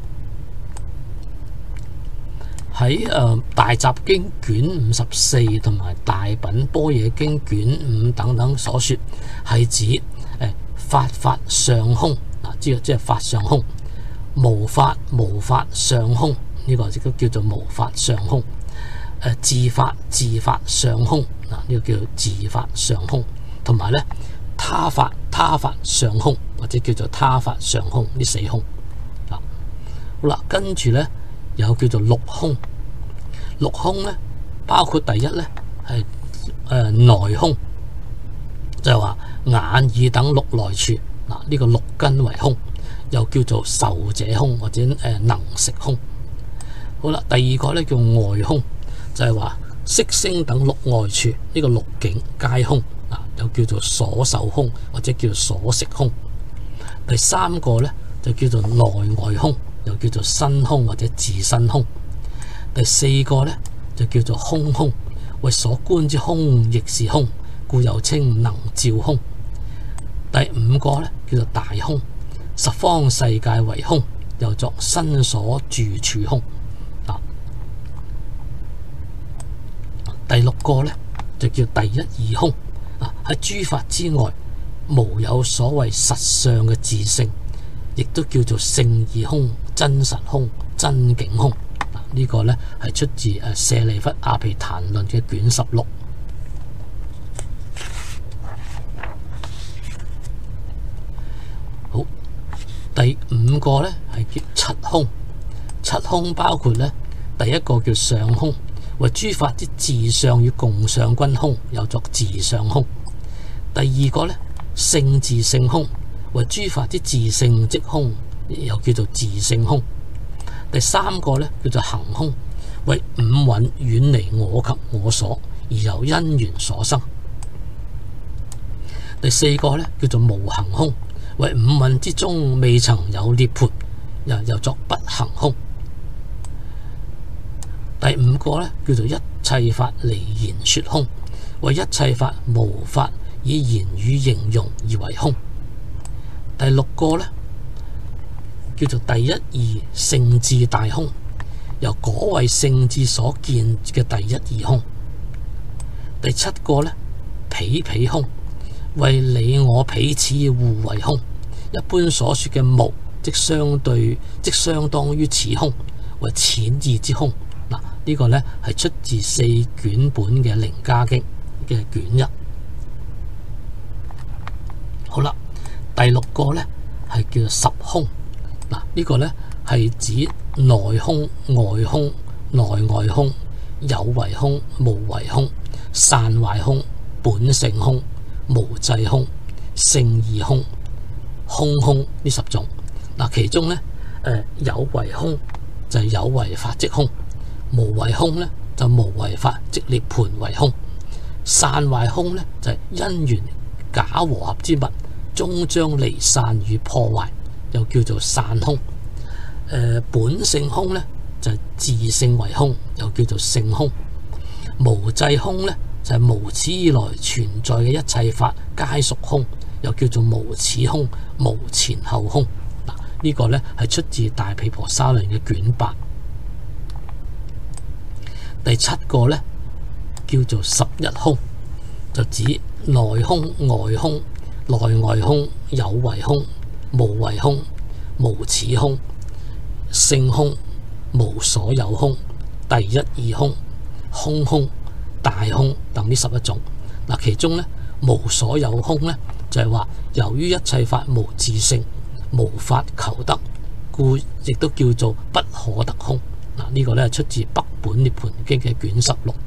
喺誒、呃、大集經卷五十四同埋大品般若經卷五等等所說，係指誒、呃、法法上空嗱，即係即係法上空，無法無法上空，呢、這個亦都叫做無法上空。誒、呃、自法自法上空嗱，呢、這個叫做自法上空，同埋咧他法他法上空，或者叫做他法上空呢四空啊。好啦，跟住咧。有叫做六空，六空咧包括第一咧係誒內空，就係話眼耳等六內處嗱，呢個六根為空，又叫做受者空或者誒能食空。好啦，第二個咧叫外空，就係話色聲等六外處，呢個六境皆空嗱，又叫做所受空或者叫做所食空。第三個咧就叫做內外空，又叫做身空或者自身空。第四個呢，就叫做空空，為所觀之空亦是空，故又稱能照空。第五個呢，叫做大空，十方世界為空，又作身所住處空。啊，第六個呢，就叫第一義空。啊，喺諸法之外，無有所謂實相嘅自性，亦都叫做聖義空、真實空、真境空。啊，呢、這個呢係出自誒舍利弗阿毗曇論嘅卷十六。好，第五個呢係叫七空。七空包括呢，第一個叫相空，為諸法之自相與共相均空，又作自相空。第二個呢，性自性空，為諸法之自性即空，又叫做自性空。第三個呢，叫做行空，為五蘊遠離我及我所，而由因緣所生。第四個呢，叫做無行空，為五蘊之中未曾有涅槃，又又作不行空。第五個呢，叫做一切法離言說空，為一切法無法以言語形容而為空。第六個呢，叫做第一義聖智大空，由嗰位聖智所見嘅第一義空。第七個呢，彼彼空，為你我彼此互為空。一般所說嘅無，即相對，即相當於此空，為淺義之空。嗱，呢個呢係出自四卷本嘅《楞伽經》嘅卷一。好啦，第六個呢係叫做十空。嗱，呢個呢係指內空、外空、內外空、有為空、無為空、散壞空、本性空、無際空、聖義空、空空呢十種。嗱，其中呢，誒有為空就係有為法即空，無為空呢就無為法即涅槃為空，散壞空呢就係因緣假和合之物終將離散與破壞，又叫做散空。誒、呃、本性空呢就係自性為空，又叫做性空。無際空呢就係、是、無始以來存在嘅一切法皆屬空，又叫做無始空、無前後空。嗱，呢個呢係出自《大毗婆沙論》嘅卷八。第七個呢叫做十一空，就指內空、外空、內外空、有為空、無為空、無始空、性空、無所有空、第一義空、空空、大空等呢十一種。嗱，其中呢，無所有空呢，就係話由於一切法無自性，無法求得，故亦都叫做不可得空。嗱，呢個呢出自《北本涅槃經》嘅卷十六。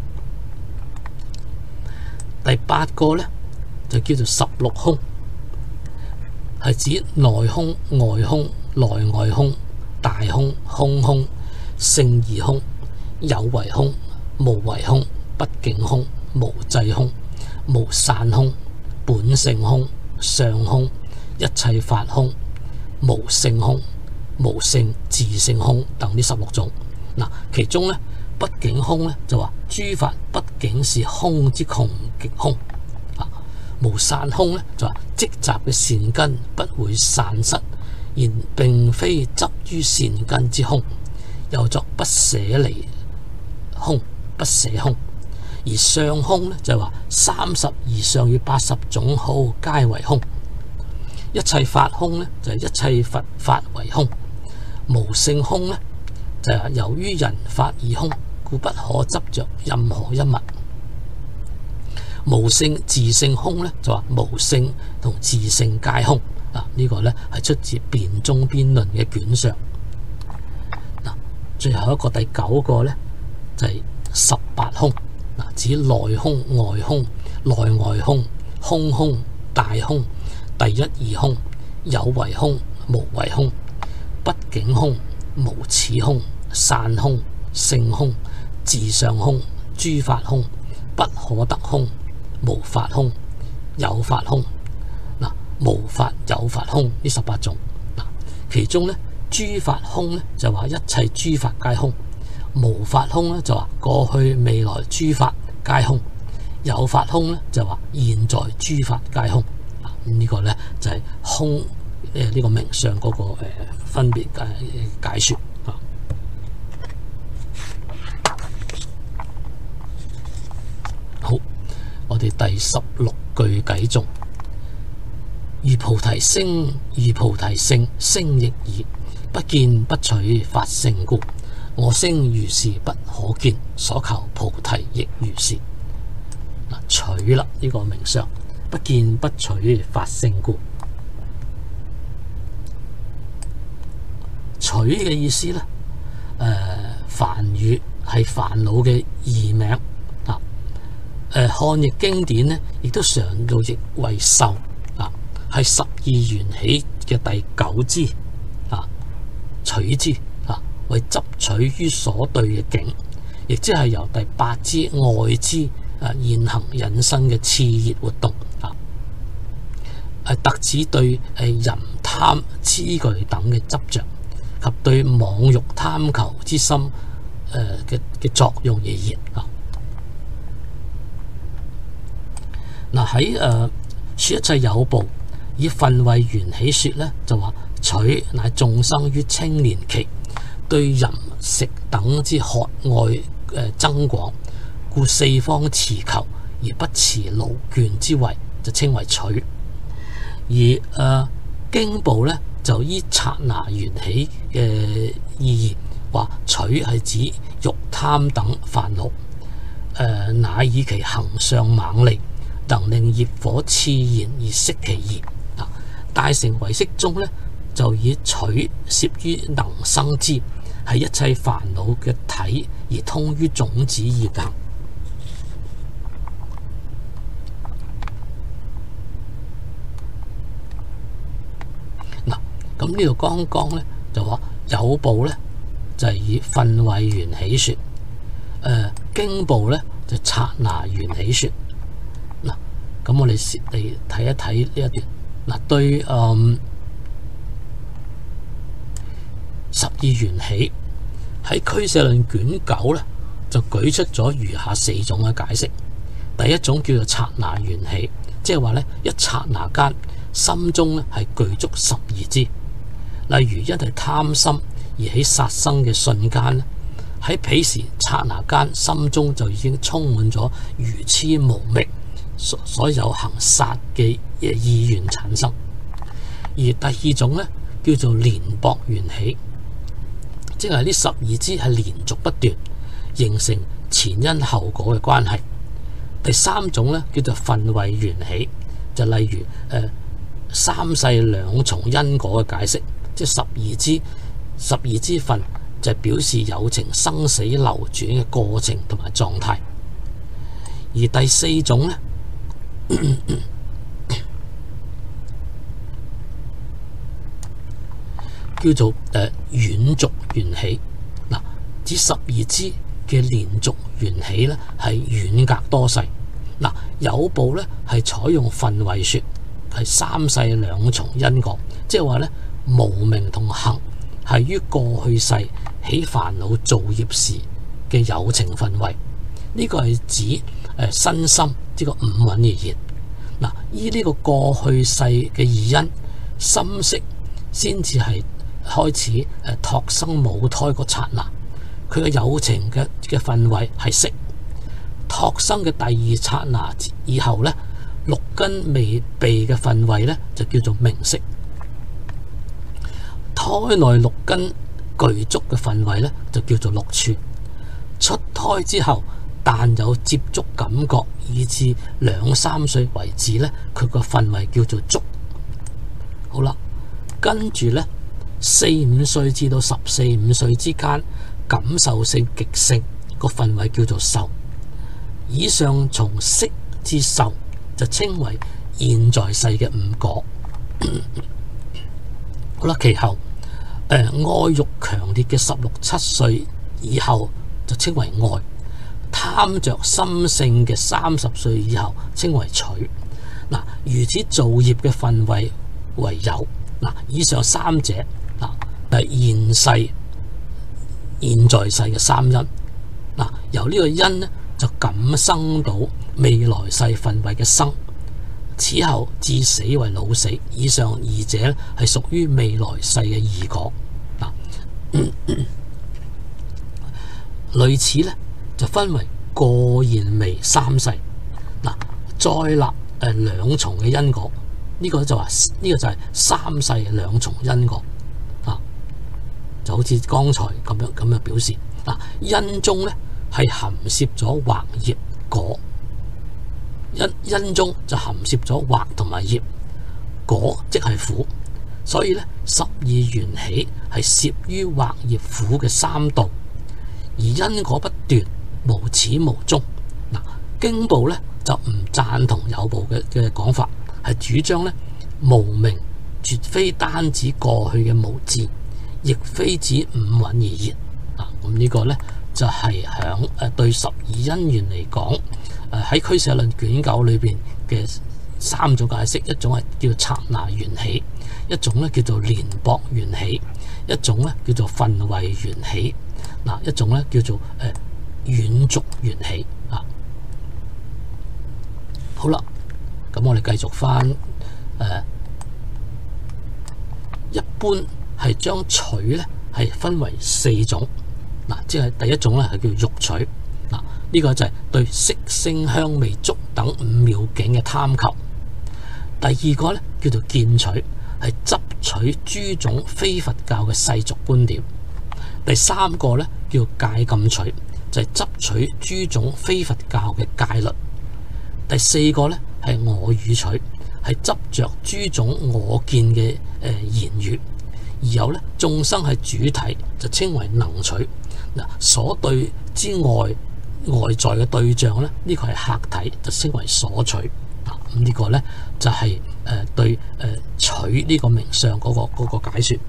第八個呢，就叫做十六空，係指內空、外空、內外空、大空、空空、性異空、有為空、無為空、不境空、無際空、無散空、本性空、相空、一切法空、無性空、無性自性空等呢十六種。嗱，其中呢，不境空呢，就話諸法畢竟是空之窮極空。啊，無散空呢，就話積集嘅善根不會散失，然並非執於善根之空，又作不捨離空、不捨空。而相空呢，就係話三十以上與八十種好皆為空。一切法空呢，就係、是、一切佛法為空。無性空呢，就係、是、由於人法已空，故不可執着任何一物。無性自性空呢，就話無性同自性皆空。嗱，呢個呢係出自《辯中邊論》嘅卷上。嗱，最後一個第九個呢，就係、是、十八空。嗱，指內空、外空、內外空、空空、大空、第一義空、有為空、無為空、不境空、無始空、散空、性空、自相空、諸法空、不可得空、無法空、有法空。嗱，無法有法空呢十八種。嗱，其中呢，諸法空呢，就話一切諸法皆空。無法空咧就話過去未來諸法皆空，有法空咧就話現在諸法皆空。啊，呢、這個咧就係、是、空誒呢、這個名相嗰個誒分別嘅解說。啊，好，我哋第十六句偈頌：如菩提聲，如菩提性，聲亦爾，不見不取法性故。我聲如是不可見，所求菩提亦如是。嗱，取啦呢個名相，不見不取法性故。取嘅意思咧，誒、呃，梵語係煩惱嘅異名啊。誒，漢譯經典咧，亦都常用譯為受啊，係十二緣起嘅第九支啊，取之。為執取於所對嘅境，亦即係由第八支外支啊現行引申嘅熾熱活動啊，係特指對誒淫貪痴懼等嘅執着及對妄欲貪求之心誒嘅嘅作用而言啊。嗱，喺誒說一切有部以分位緣起說咧，就話取乃眾生於青年期對淫食等之渴愛誒增廣，故四方持求而不持勞倦之位，就稱為取。而誒、呃、經部咧就依剎那緣起嘅意義，話取係指欲貪等煩惱，誒、呃、乃以其行相猛利，能令業火熾然而息其意。啊，大乘唯識中咧就以取攝於能生之，係一切煩惱嘅體而通於種子業行。嗱，咁呢度剛剛咧就話有部咧就係、是、以分位緣起說，誒、呃、經部咧就剎那緣起說。嗱，咁我哋先嚟睇一睇呢一段。嗱，對嗯。十二緣起喺俱舍論卷九咧，就舉出咗如下四種嘅解釋。 第一種叫做剎那緣起，即係話咧一剎那間心中咧係具足十二支。例如因為貪心而起殺生嘅瞬間咧，喺彼時剎那間心中就已經充滿咗愚癡無明，所所有行殺嘅意願產生。而第二種咧叫做連縛緣起，即係呢十二支係連續不斷，形成前因後果嘅關係。第三種咧叫做分位緣起，就例如誒、呃、三世兩重因果嘅解釋，即係十二支十二支分就表示有情生死流轉嘅過程同埋狀態。而第四種咧叫做誒遠續緣起，嗱，指十二支嘅連續緣起咧係遠隔多世。嗱，有部咧係採用分位說，係三世兩重因果，即係話咧無明同行係於過去世起煩惱造業時嘅有情分位。呢、這個係指誒身心呢個五蘊而言。嗱，依呢個過去世嘅二因心識先至係開始誒託生母胎個剎那，佢嘅有情嘅嘅分位係識。託生嘅第二剎那以後咧，六根未備嘅分位咧就叫做名色。胎內六根具足嘅分位咧就叫做六處。出胎之後，但有接觸感覺，以至兩三歲為止咧，佢個分位叫做觸。好啦，跟住咧四五歲至到十四五歲之間，感受性極盛個分位叫做受。以上從識至受就稱為現在世嘅五果。好啦，其後誒、呃、愛欲強烈嘅十六七歲以後就稱為愛，貪着心性嘅三十歲以後稱為取。嗱，如此造業嘅分位為有。嗱，以上三者嗱係現世現在世嘅三因。嗱，由呢個因呢就感生到未來世分位嘅生，此後至死為老死。以上二者係屬於未來世嘅二果。嗱、嗯嗯，類似咧就分為過現微三世。嗱，再立誒兩重嘅因果，呢、這個就話呢、這個就係三世兩重因果啊，就好似剛才咁樣咁樣表示。嗱，因中咧係含攝咗惑業果，因因中就含攝咗惑同埋業，果即係苦，所以咧十二緣起係攝於惑業苦嘅三道，而因果不斷，無始無終。嗱，經部咧就唔贊同有部嘅嘅講法，係主張咧無明絕非單指過去嘅無智，亦非指五蘊而言。嗱，咁呢個咧就係響誒對十二因緣嚟講，誒喺俱舍論卷九裏邊嘅三種解釋，一種係叫剎那緣起，一種咧叫做連縛緣起，一種咧叫做分位緣起，嗱，一種咧叫做誒遠續緣起啊。好啦，咁我哋繼續翻誒、呃，一般係將取咧係分為四種。嗱，即係第一種咧係叫欲取，嗱，呢個就係對色聲香味觸等五妙境嘅貪求。第二個咧叫做見取，係執取諸種非佛教嘅世俗觀點。第三個咧叫戒禁取，就係、是、執取諸種非佛教嘅戒律。第四個咧係我語取，係執着諸種我見嘅誒、呃、言語。而有咧眾生係主體，就稱為能取。嗱，所對之外外在嘅對象咧，呢、這個係客體，就稱為所取。嗱，咁呢個咧就係、是、誒、呃、對誒、呃、取呢個名相嗰、那個那個解說。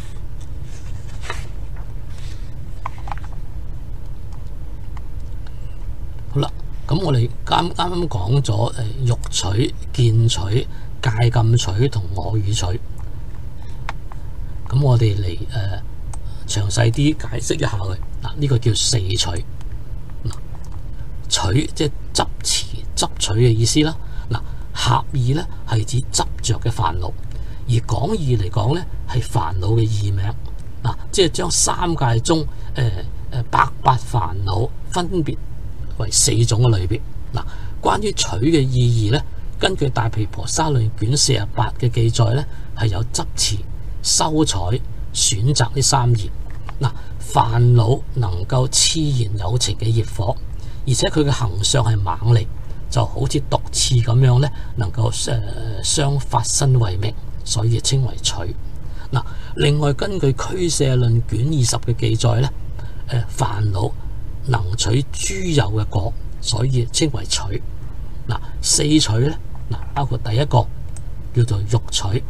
好啦，咁我哋啱啱啱講咗誒欲取、見取、戒禁取同我語取。咁我哋嚟誒詳細啲解釋一下佢。嗱，呢個叫四取。嗱，取即係執持、 執取嘅意思啦。嗱，狹義咧係指執着嘅煩惱，而廣義嚟講咧係煩惱嘅異名。嗱，即係將三界中誒誒、呃、百百煩惱分別為四種嘅類別。嗱，關於取嘅意義咧，根據《大毗婆沙論》卷四十八嘅記載咧，係有執持、修採、選擇呢三義。嗱，煩惱能夠熾燃有情嘅業火，而且佢嘅行相係猛烈，就好似毒刺咁樣咧，能夠誒相發生為名，所以稱為取。嗱，另外根據《俱舍論》卷二十嘅記載咧，誒煩惱能取諸有嘅果，所以稱為取。嗱，四取咧，嗱包括第一個叫做欲取。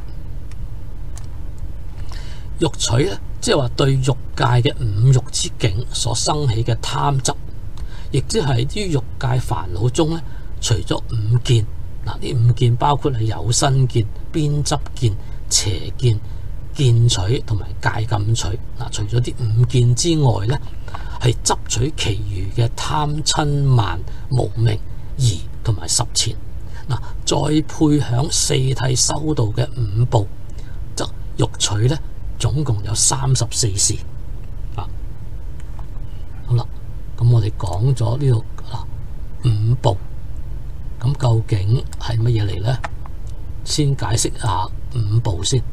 欲取咧，即係話對欲界嘅五欲之境所生起嘅貪執，亦即係於欲界煩惱中咧，除咗五見，嗱呢五見包括係有身見、邊執見、邪見、見取同埋戒禁取。嗱，除咗啲五見之外咧，係執取其餘嘅貪嗔慢無明疑同埋十纏。嗱，再配響四諦修道嘅五部，則欲取咧，總共有三十四事。啊，好啦，咁我哋講咗呢度五部，咁究竟係乜嘢嚟呢？先解釋下五部先。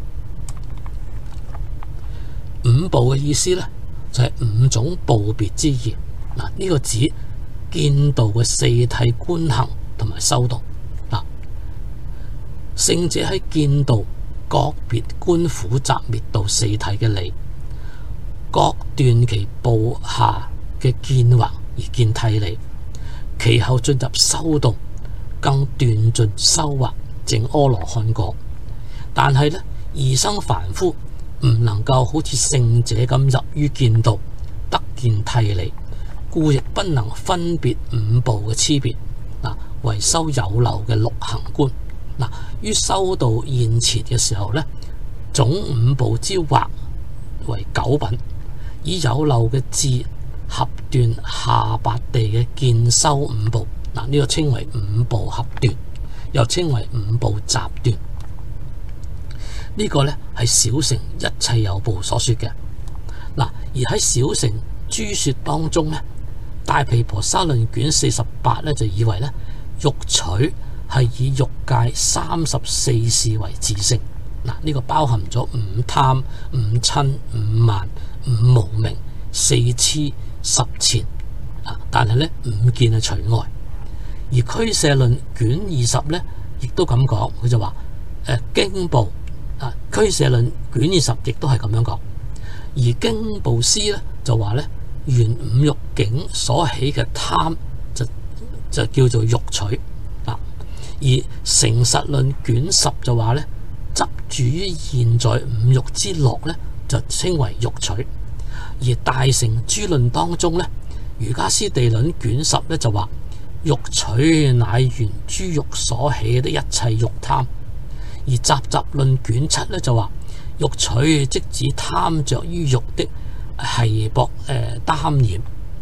五部嘅意思呢，就係、是、五種部別之義。嗱，呢個指見道嘅四諦觀行同埋修道。嗱，聖者喺見道各別觀苦集滅道四諦嘅理，各斷其部下嘅見惑而見諦理，其後進入修道，更斷盡修惑證阿羅漢果。但係呢，異生凡夫唔能夠好似聖者咁入於見道，得見諦理，故亦不能分別五部嘅差別。嗱，為修有漏嘅六行觀。嗱，於修道現前嘅時候呢，總五部之惑為九品，以有漏嘅智合斷下八地嘅見修五部。嗱，呢個稱為五部合斷，又稱為五部集斷。呢、這個呢係小乘一切有部所說嘅。嗱，而喺小乘諸說當中呢，《大毗婆沙論》卷四十八呢，就以為呢，欲取係以欲界三十四事為自性。嗱，呢個包含咗五貪、五瞋、五慢、五無明、四痴、十纏。啊，但係呢，五見係除外。而《俱舍論》卷二十呢，亦都咁講，佢就話誒經部啊，《俱舍論》卷二十亦都係咁樣講。而經部師呢，就話呢，緣五欲境所起嘅貪就就叫做欲取。而成實論卷十就話咧，執住於現在五欲之樂咧，就稱為欲取。而大乘諸論當中咧，瑜伽師地論卷十咧就話，欲取乃緣諸欲所起的一切欲貪。而集集論卷七咧就話，欲取即指貪着於欲的繫縛誒耽染。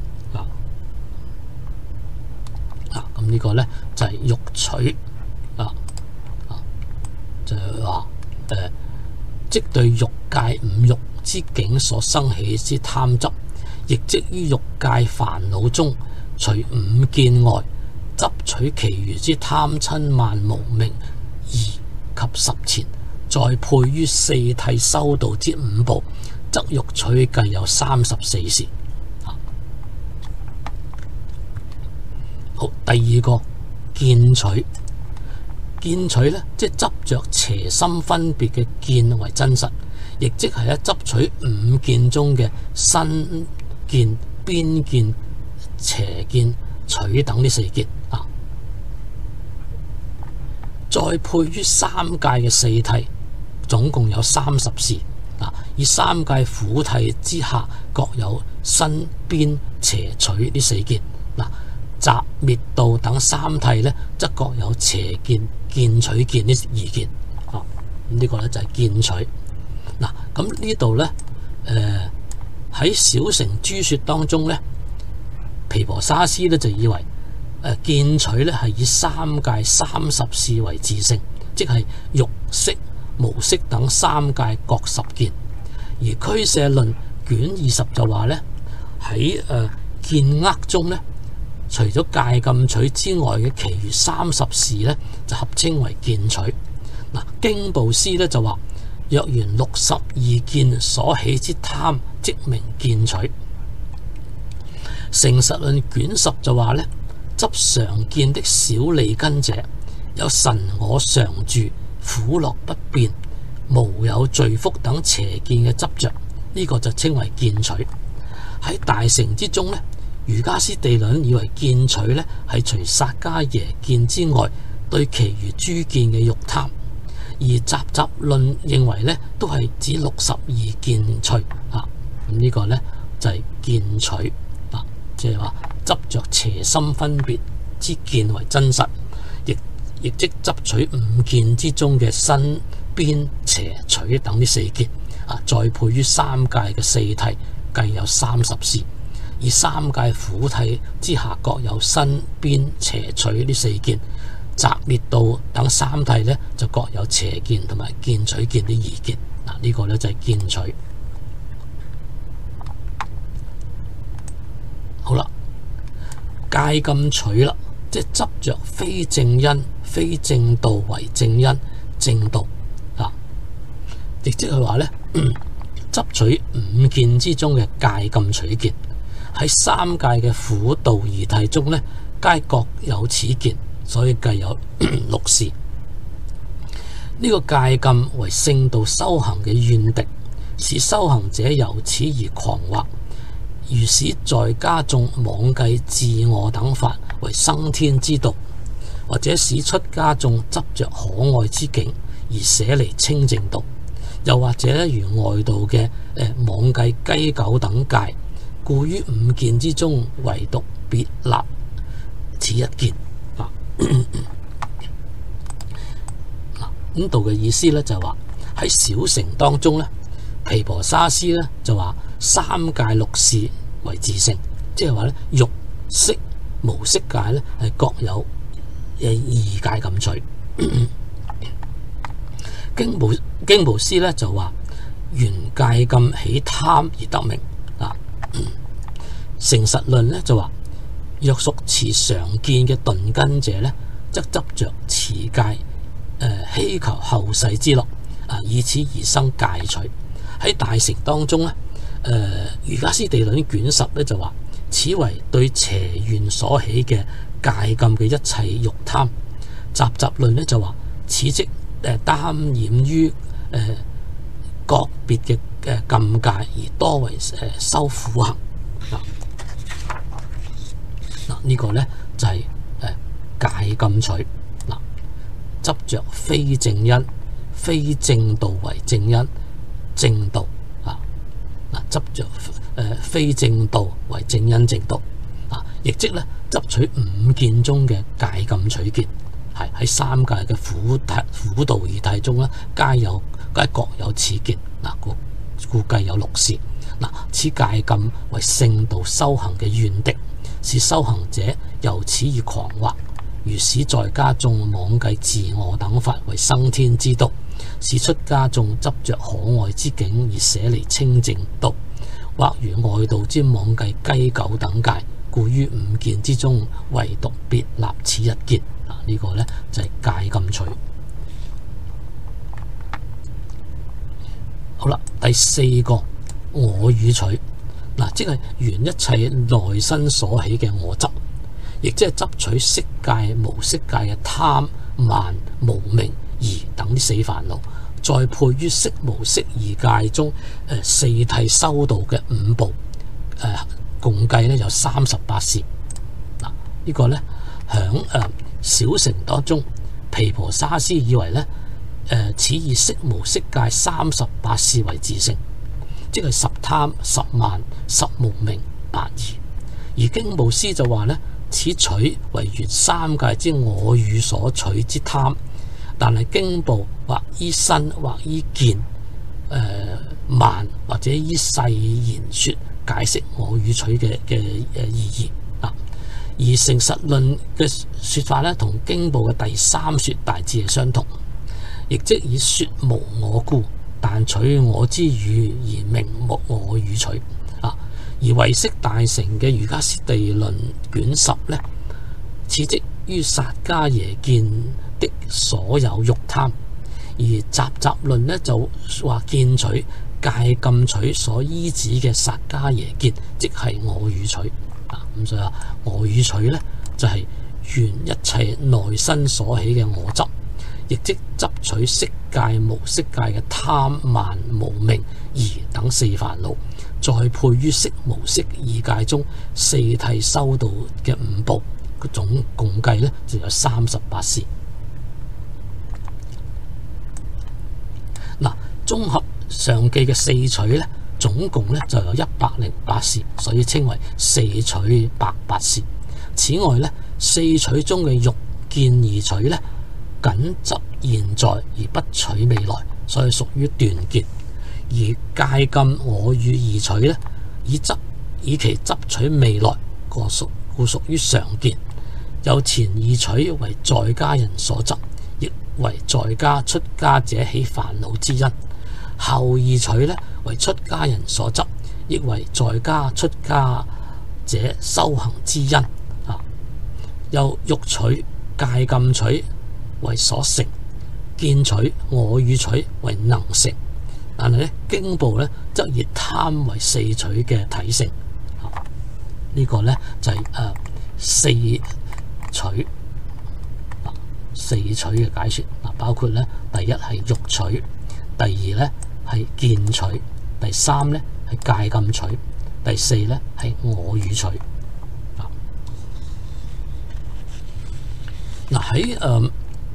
啊，咁呢個咧就係、是、欲取啊，啊就係話誒，即對欲界五欲之境所生起之貪執，亦即於欲界煩惱中，除五見外，執取其餘之貪嗔慢無明疑及十纏，再配於四諦修道之五部，則欲取計有三十四事。好，第二個見取，見取咧，即係執着邪心分別嘅見為真實，亦即係咧執取五見中嘅身見、邊見、邪見、取等呢四見啊。再配於三界嘅四諦，總共有三十事啊。以三界苦諦之下，各有身、邊、邪、取呢四見嗱。集滅道等三諦咧，則各有邪見、見取見呢二見。啊，咁、這、呢個咧就係見取。嗱，咁呢度咧，誒、呃、喺小乘諸說當中咧，毗婆沙師咧就以為誒見取咧係以三界三十事為自性，即係欲色無色等三界各十件。而俱舍論卷二十就話咧喺誒見厄中咧，除咗戒禁取之外嘅其餘三十事咧就合稱為見取。嗱，經部師咧就話若緣六十二見所起之貪，即名見取。成實論卷十就話咧，執常見的小利根者，有神我常住、苦樂不變、無有罪福等邪見嘅執着，呢、這個就稱為見取。喺大乘之中咧，瑜伽師地論以為見取咧係除薩迦耶見之外，對其餘諸見嘅欲貪。而集集論認為咧都係指六十二見趣啊，咁、這、呢個咧就係、是、見取啊，即係話執着邪心分別之見為真實，亦亦即執取五見之中嘅身邊邪取等呢四見啊，再配於三界嘅四諦，計有三十事。而三界苦諦之下各有身邊邪取呢四見。擇滅道等三諦咧就各有邪見同埋見取見啲二見。嗱、這、呢個咧就係見取。好啦，戒禁取啦，即係執着非正因非正道為正因正道啊，亦即係話咧執取五見之中嘅戒禁取見，喺三界嘅苦道二諦中咧皆各有此見。所以計有六事。呢、這個戒禁為聖道修行嘅怨敵，使修行者由此而狂惑，如使在家眾妄計自我等法為生天之道，或者使出家眾執着可愛之境而捨離清淨道，又或者咧如外道嘅誒妄計雞狗等戒，故於五見之中唯獨別立此一見。咁度嘅意思咧就係話喺小乘當中咧，毗婆沙師咧就話三界六事為自性，即係話咧欲色無色界咧係各有誒二戒禁取。經部經部師咧就話緣戒禁起貪而得名啊。成實論咧就話若屬持常見嘅頓根者咧，則執着持戒，誒、呃、希求後世之樂啊，以此而生戒取。喺大乘當中咧，誒、呃、瑜伽師地論卷十咧就話，此為對邪願所起嘅戒禁嘅一切欲貪。集集論咧就話，此即誒擔染於誒、呃、個別嘅誒禁戒，而多為誒、呃、修苦行啊。嗱，呢個咧就係誒戒禁取。嗱，執着非正因非正道為正因正道啊。嗱，執着誒非正道為正因正道啊，亦即咧執取五見中嘅戒禁取見，係喺三界嘅苦諦苦道二諦中咧，皆有皆各有此見。嗱，故故計有六事。嗱，此戒禁為聖道修行嘅怨敵，使修行者由此而狂惑，如使在家眾妄計自我等法為生天之道，使出家眾執着可愛之境而捨離清淨道，或如外道之妄計雞狗等戒，故於五見之中唯獨別立此一見。啊，呢、這個呢就係、是、戒禁取。好啦，第四個我語取。嗱，即係緣一切內身所起嘅我執，亦即係執取色界、無色界嘅貪、慢、無明、疑等啲四煩惱，再配於色無色二界中誒、呃、四諦修道嘅五部，誒、呃、共計咧有三十八事。嗱，呢個咧響誒小乘當中，毗婆沙師以為咧誒、呃、此以色無色界三十八事為自性。即係十貪、十慢、十無明、八疑。而經部師就話咧，此取為緣三界之我語所取之貪，但係經部或依身或依見，誒、呃、慢或者依世言說解釋我語取嘅嘅誒意義啊。 而誠實論嘅說法咧，同經部嘅第三說大致係相同，亦即以說無我故，但取我之語而名我語取啊。而唯識大成嘅瑜伽師地論卷十咧，此即於薩迦耶見的所有欲貪，而集集論咧就話見取戒禁取所依止嘅薩迦耶見，即係我語取啊。咁所以話我語取咧就係、是、緣一切內身所起嘅我執，亦即執取色界無色界嘅貪慢無明疑等四煩惱，再配於色無色二界中四諦修道嘅五部，總共計咧就有三十八事。嗱，綜合上記嘅四取咧，總共咧就有一百零八事，所以稱為四取百八事。此外咧，四取中嘅欲見二取咧，僅執現在而不取未來，所以屬於斷見。而戒禁我語二取咧，以執以其執取未來，個屬故屬於常見。有前二取為在家人所執，亦為在家出家者起煩惱之因；後二取咧為出家人所執，亦為在家出家者修行之因。啊，又欲取戒禁取為所成，見取我語取為能成。但係咧經部咧則以貪為四取嘅體性。啊這個、呢個咧就係、是、誒、呃、四取啊四取嘅解說。嗱，包括咧第一係欲取，第二咧係見取，第三咧係戒禁取，第四咧係我語取。嗱，喺誒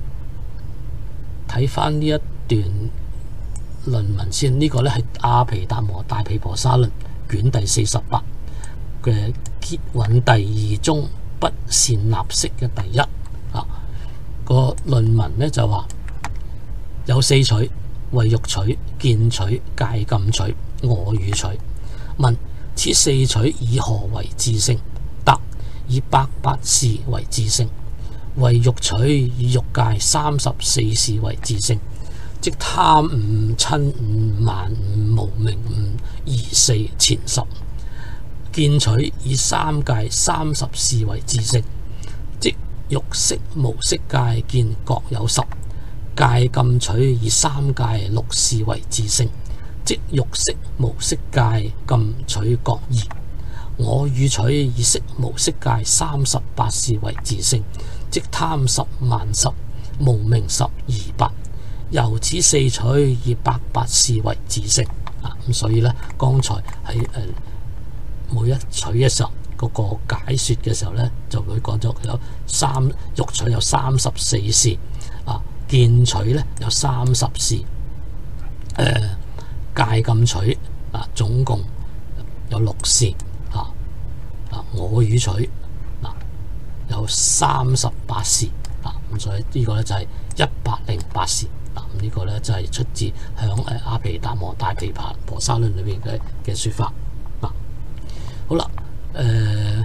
睇翻呢一段論文先，呢、這個咧係阿毗達摩大毗婆沙論卷第四十八嘅結韻第二中不善納式嘅第一啊。個論文咧就話有四取，為欲取、見取、戒禁取、我語取。問此四取以何為自性？答：以百八事為自性。為欲取以欲界三十四事為自性，即貪五、瞋五、慢五、無明五、疑四、纏十。見取以三界三十事為自性，即欲色無色界見各有十。戒禁取以三界六事為自性，即欲色無色界禁取各二。我語取以色無色界三十八事為自性，即貪十、慢十、無明十、疑八。由此四取以百八事為自性啊。咁所以咧，剛才喺誒、呃、每一取嘅時候，嗰、那個解說嘅時候咧，就會講咗有三欲取有三十四事啊，見取咧有三十事，誒、呃、戒禁取啊總共有六事啊，啊我語取啊有三十八事啊，咁所以呢個咧就係一百零八事。嗱，呢個咧就係出自響誒阿毗達摩大毗婆沙論裏邊嘅嘅說法。嗱，好啦，誒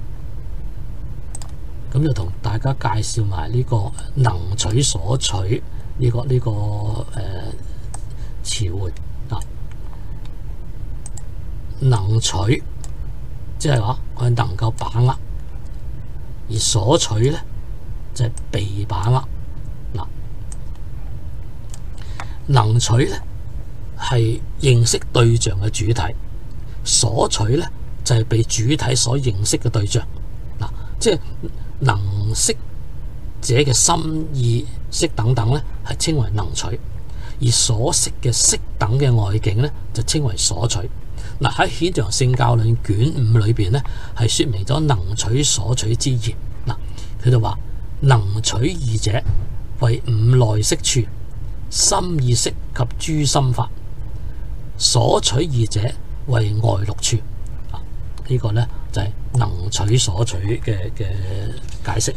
咁就同大家介紹埋呢個能取所取呢、這個呢、這個誒詞彙啊。能取即係話佢能夠把握，而所取咧就係、是、被把握。嗱，能取咧係認識對象嘅主體，所取咧就係、是、被主體所認識嘅對象。嗱，即係能識者嘅心意識等等咧係稱為能取，而所識嘅識等嘅外境咧就稱為所取。嗱，喺顯揚聖教論卷五裏邊咧係說明咗能取所取之義。嗱，佢就話能取二者為五內識處、心意識及諸心法，所取二者為外六處。啊，呢、這個咧就係、是、能取所取嘅嘅解釋。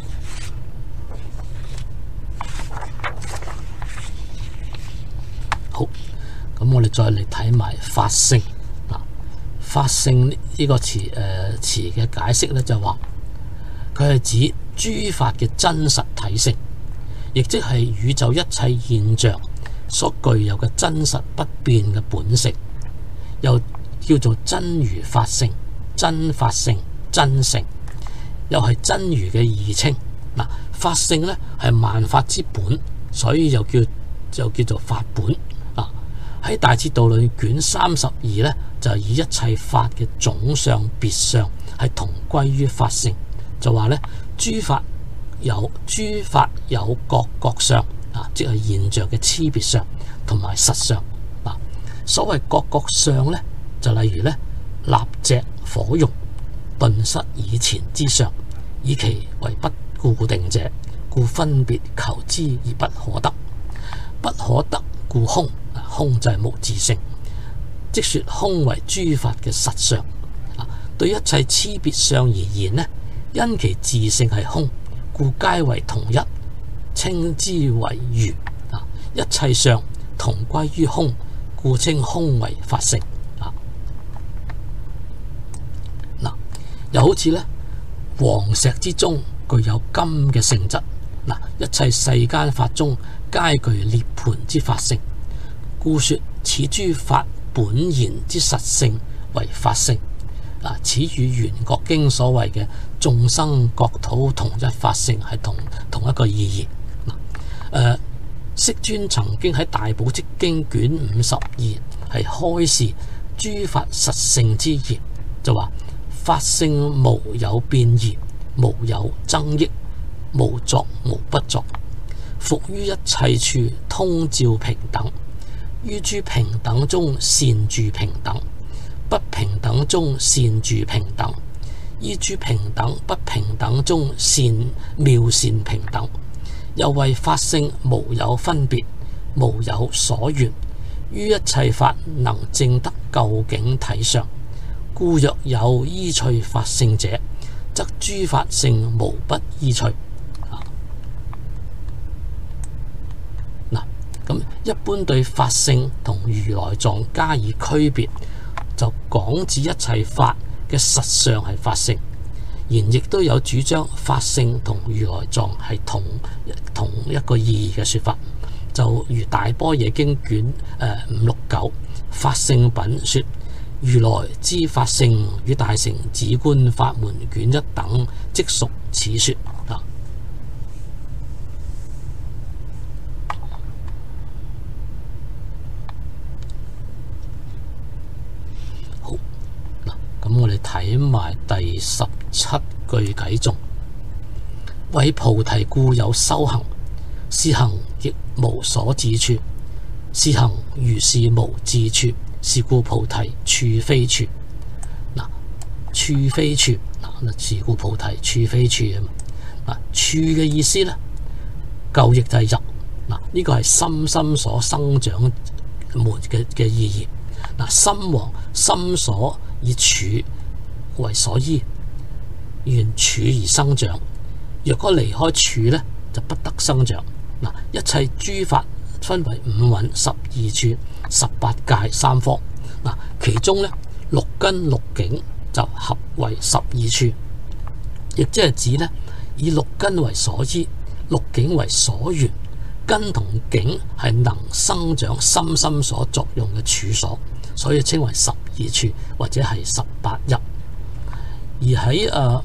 好，咁我哋再嚟睇埋法性。嗱，法性呢個詞誒詞嘅解釋咧就話， 佢係指諸法嘅真實體性，亦即係宇宙一切現象所具有嘅真實不變嘅本性，又叫做真如法性、真法性、真性，又係真如嘅義稱。嗱，法性咧係萬法之本，所以又叫就叫做法本。啊，喺《大智度論》卷三十二咧，就以一切法嘅總相、別相係同歸於法性，就話咧諸法有諸法有各各相啊，即係現象嘅差別相同埋實相。嗱，所謂各各相咧，就例如咧立隻火用，頓失以前之相，以其為不固定者，故分別求之而不可得。不可得故空，空就係無自性，即說空為諸法嘅實相。對一切差別相而言呢，因其自性係空，故皆為同一，稱之為如。一切相同歸於空，故稱空為法性。嗱，又好似咧黃石之中具有金嘅性質。嗱，一切世間法中皆具涅槃之法性，故說此諸法本然之實性為法性。啊，此與圓覺經所謂嘅眾生國土同一法性係同同一個意義。嗱、呃，釋尊曾經喺《大寶積經》卷五十二係開示諸法實性之言，就話法性無有變異，無有增益，無作無不作，伏於一切處通照平等，於諸平等中善住平等，不平等中善住平等，依諸平等不平等中善妙善平等。又為法性無有分別，無有所緣，於一切法能證得究竟體相。故若有依趣法性者，則諸法性無不依趣。嗱，咁一般對法性同如來藏加以區別，就講指一切法嘅實相係法性，然亦都有主張法性同如來藏係同同一個意義嘅說法。就如大般若經卷誒五六九法性品說，如來之法性與大乘止觀法門卷一等，即屬此說。啊，好嗱，咁我哋睇埋第十七句偈頌：為菩提故有修行，是行亦無所至處，是行如是無至處，是故菩提處非處。嗱，處非處，嗱，是故菩提處非處啊嘛。嗱，處嘅意思咧，舊譯就係入。嗱，呢個係心心所生長門嘅嘅意義。嗱，心王心所以處為所依，緣處而生長。若果離開處咧，就不得生長。嗱，一切諸法分為五蘊、十二處、十八界三科。嗱，其中咧六根六境就合為十二處，亦即係指咧以六根為所依，六境為所緣，根同境係能生長心心所作用嘅處所，所以稱為十二處或者係十八入。而喺誒、呃、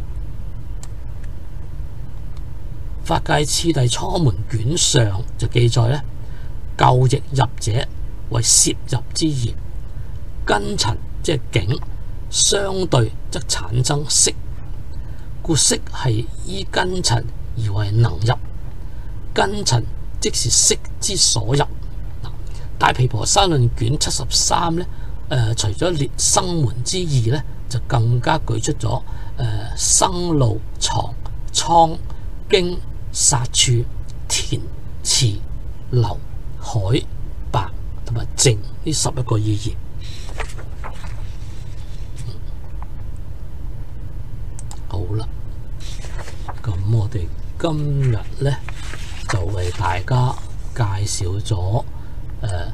法界次第初門卷上就記載咧，舊譯入者為攝入之意，根塵即係境相對則產生識，故識係依根塵而為能入，根塵即是識之所入。大毗婆沙論卷七十三咧，誒，除咗列生門之意咧，就更加舉出咗誒、呃、生路藏倉經殺處田池流海白同埋淨呢十一個意義。好啦，咁我哋今日咧就為大家介紹咗誒呢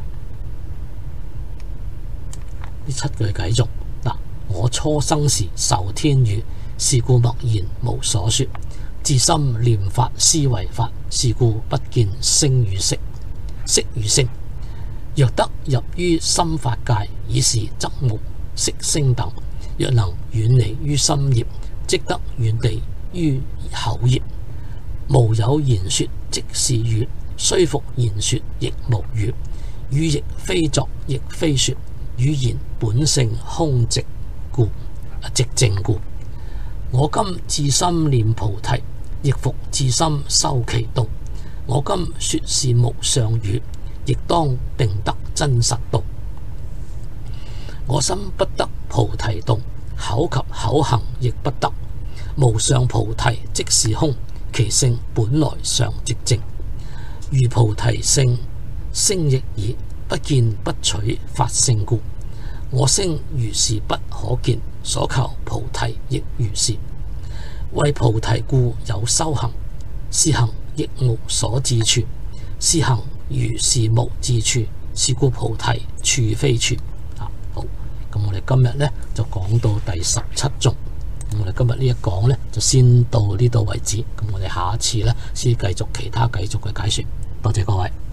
七句偈頌。嗱，我初生時受天語， 是故默然無所說。自心念法思惟法，是故不見聲與色，色與聲。若得入於心法界，以是則無色聲等。若能遠離於心業，即得遠離於口業。無有言說，即是語。雖復言說，亦無語。語亦非作，亦非說。語言本性空寂故，寂靜故。我今至心念菩提，亦復至心修其道。我今說是無上語，亦當定得真實道。我心不得菩提道，口及口行亦不得。無上菩提即是空，其性本來常寂靜。如菩提性聲亦爾，不見不取法性故。我聲如是不可見，所求菩提亦如是。為菩提故有修行，是行亦無所至處。是行如是無至處，是故菩提處非處。啊，好，咁我哋今日呢就講到第十七頌。咁我哋今日呢一講呢就先到呢度為止。咁我哋下一次呢先繼續其他繼續嘅解說。多謝各位。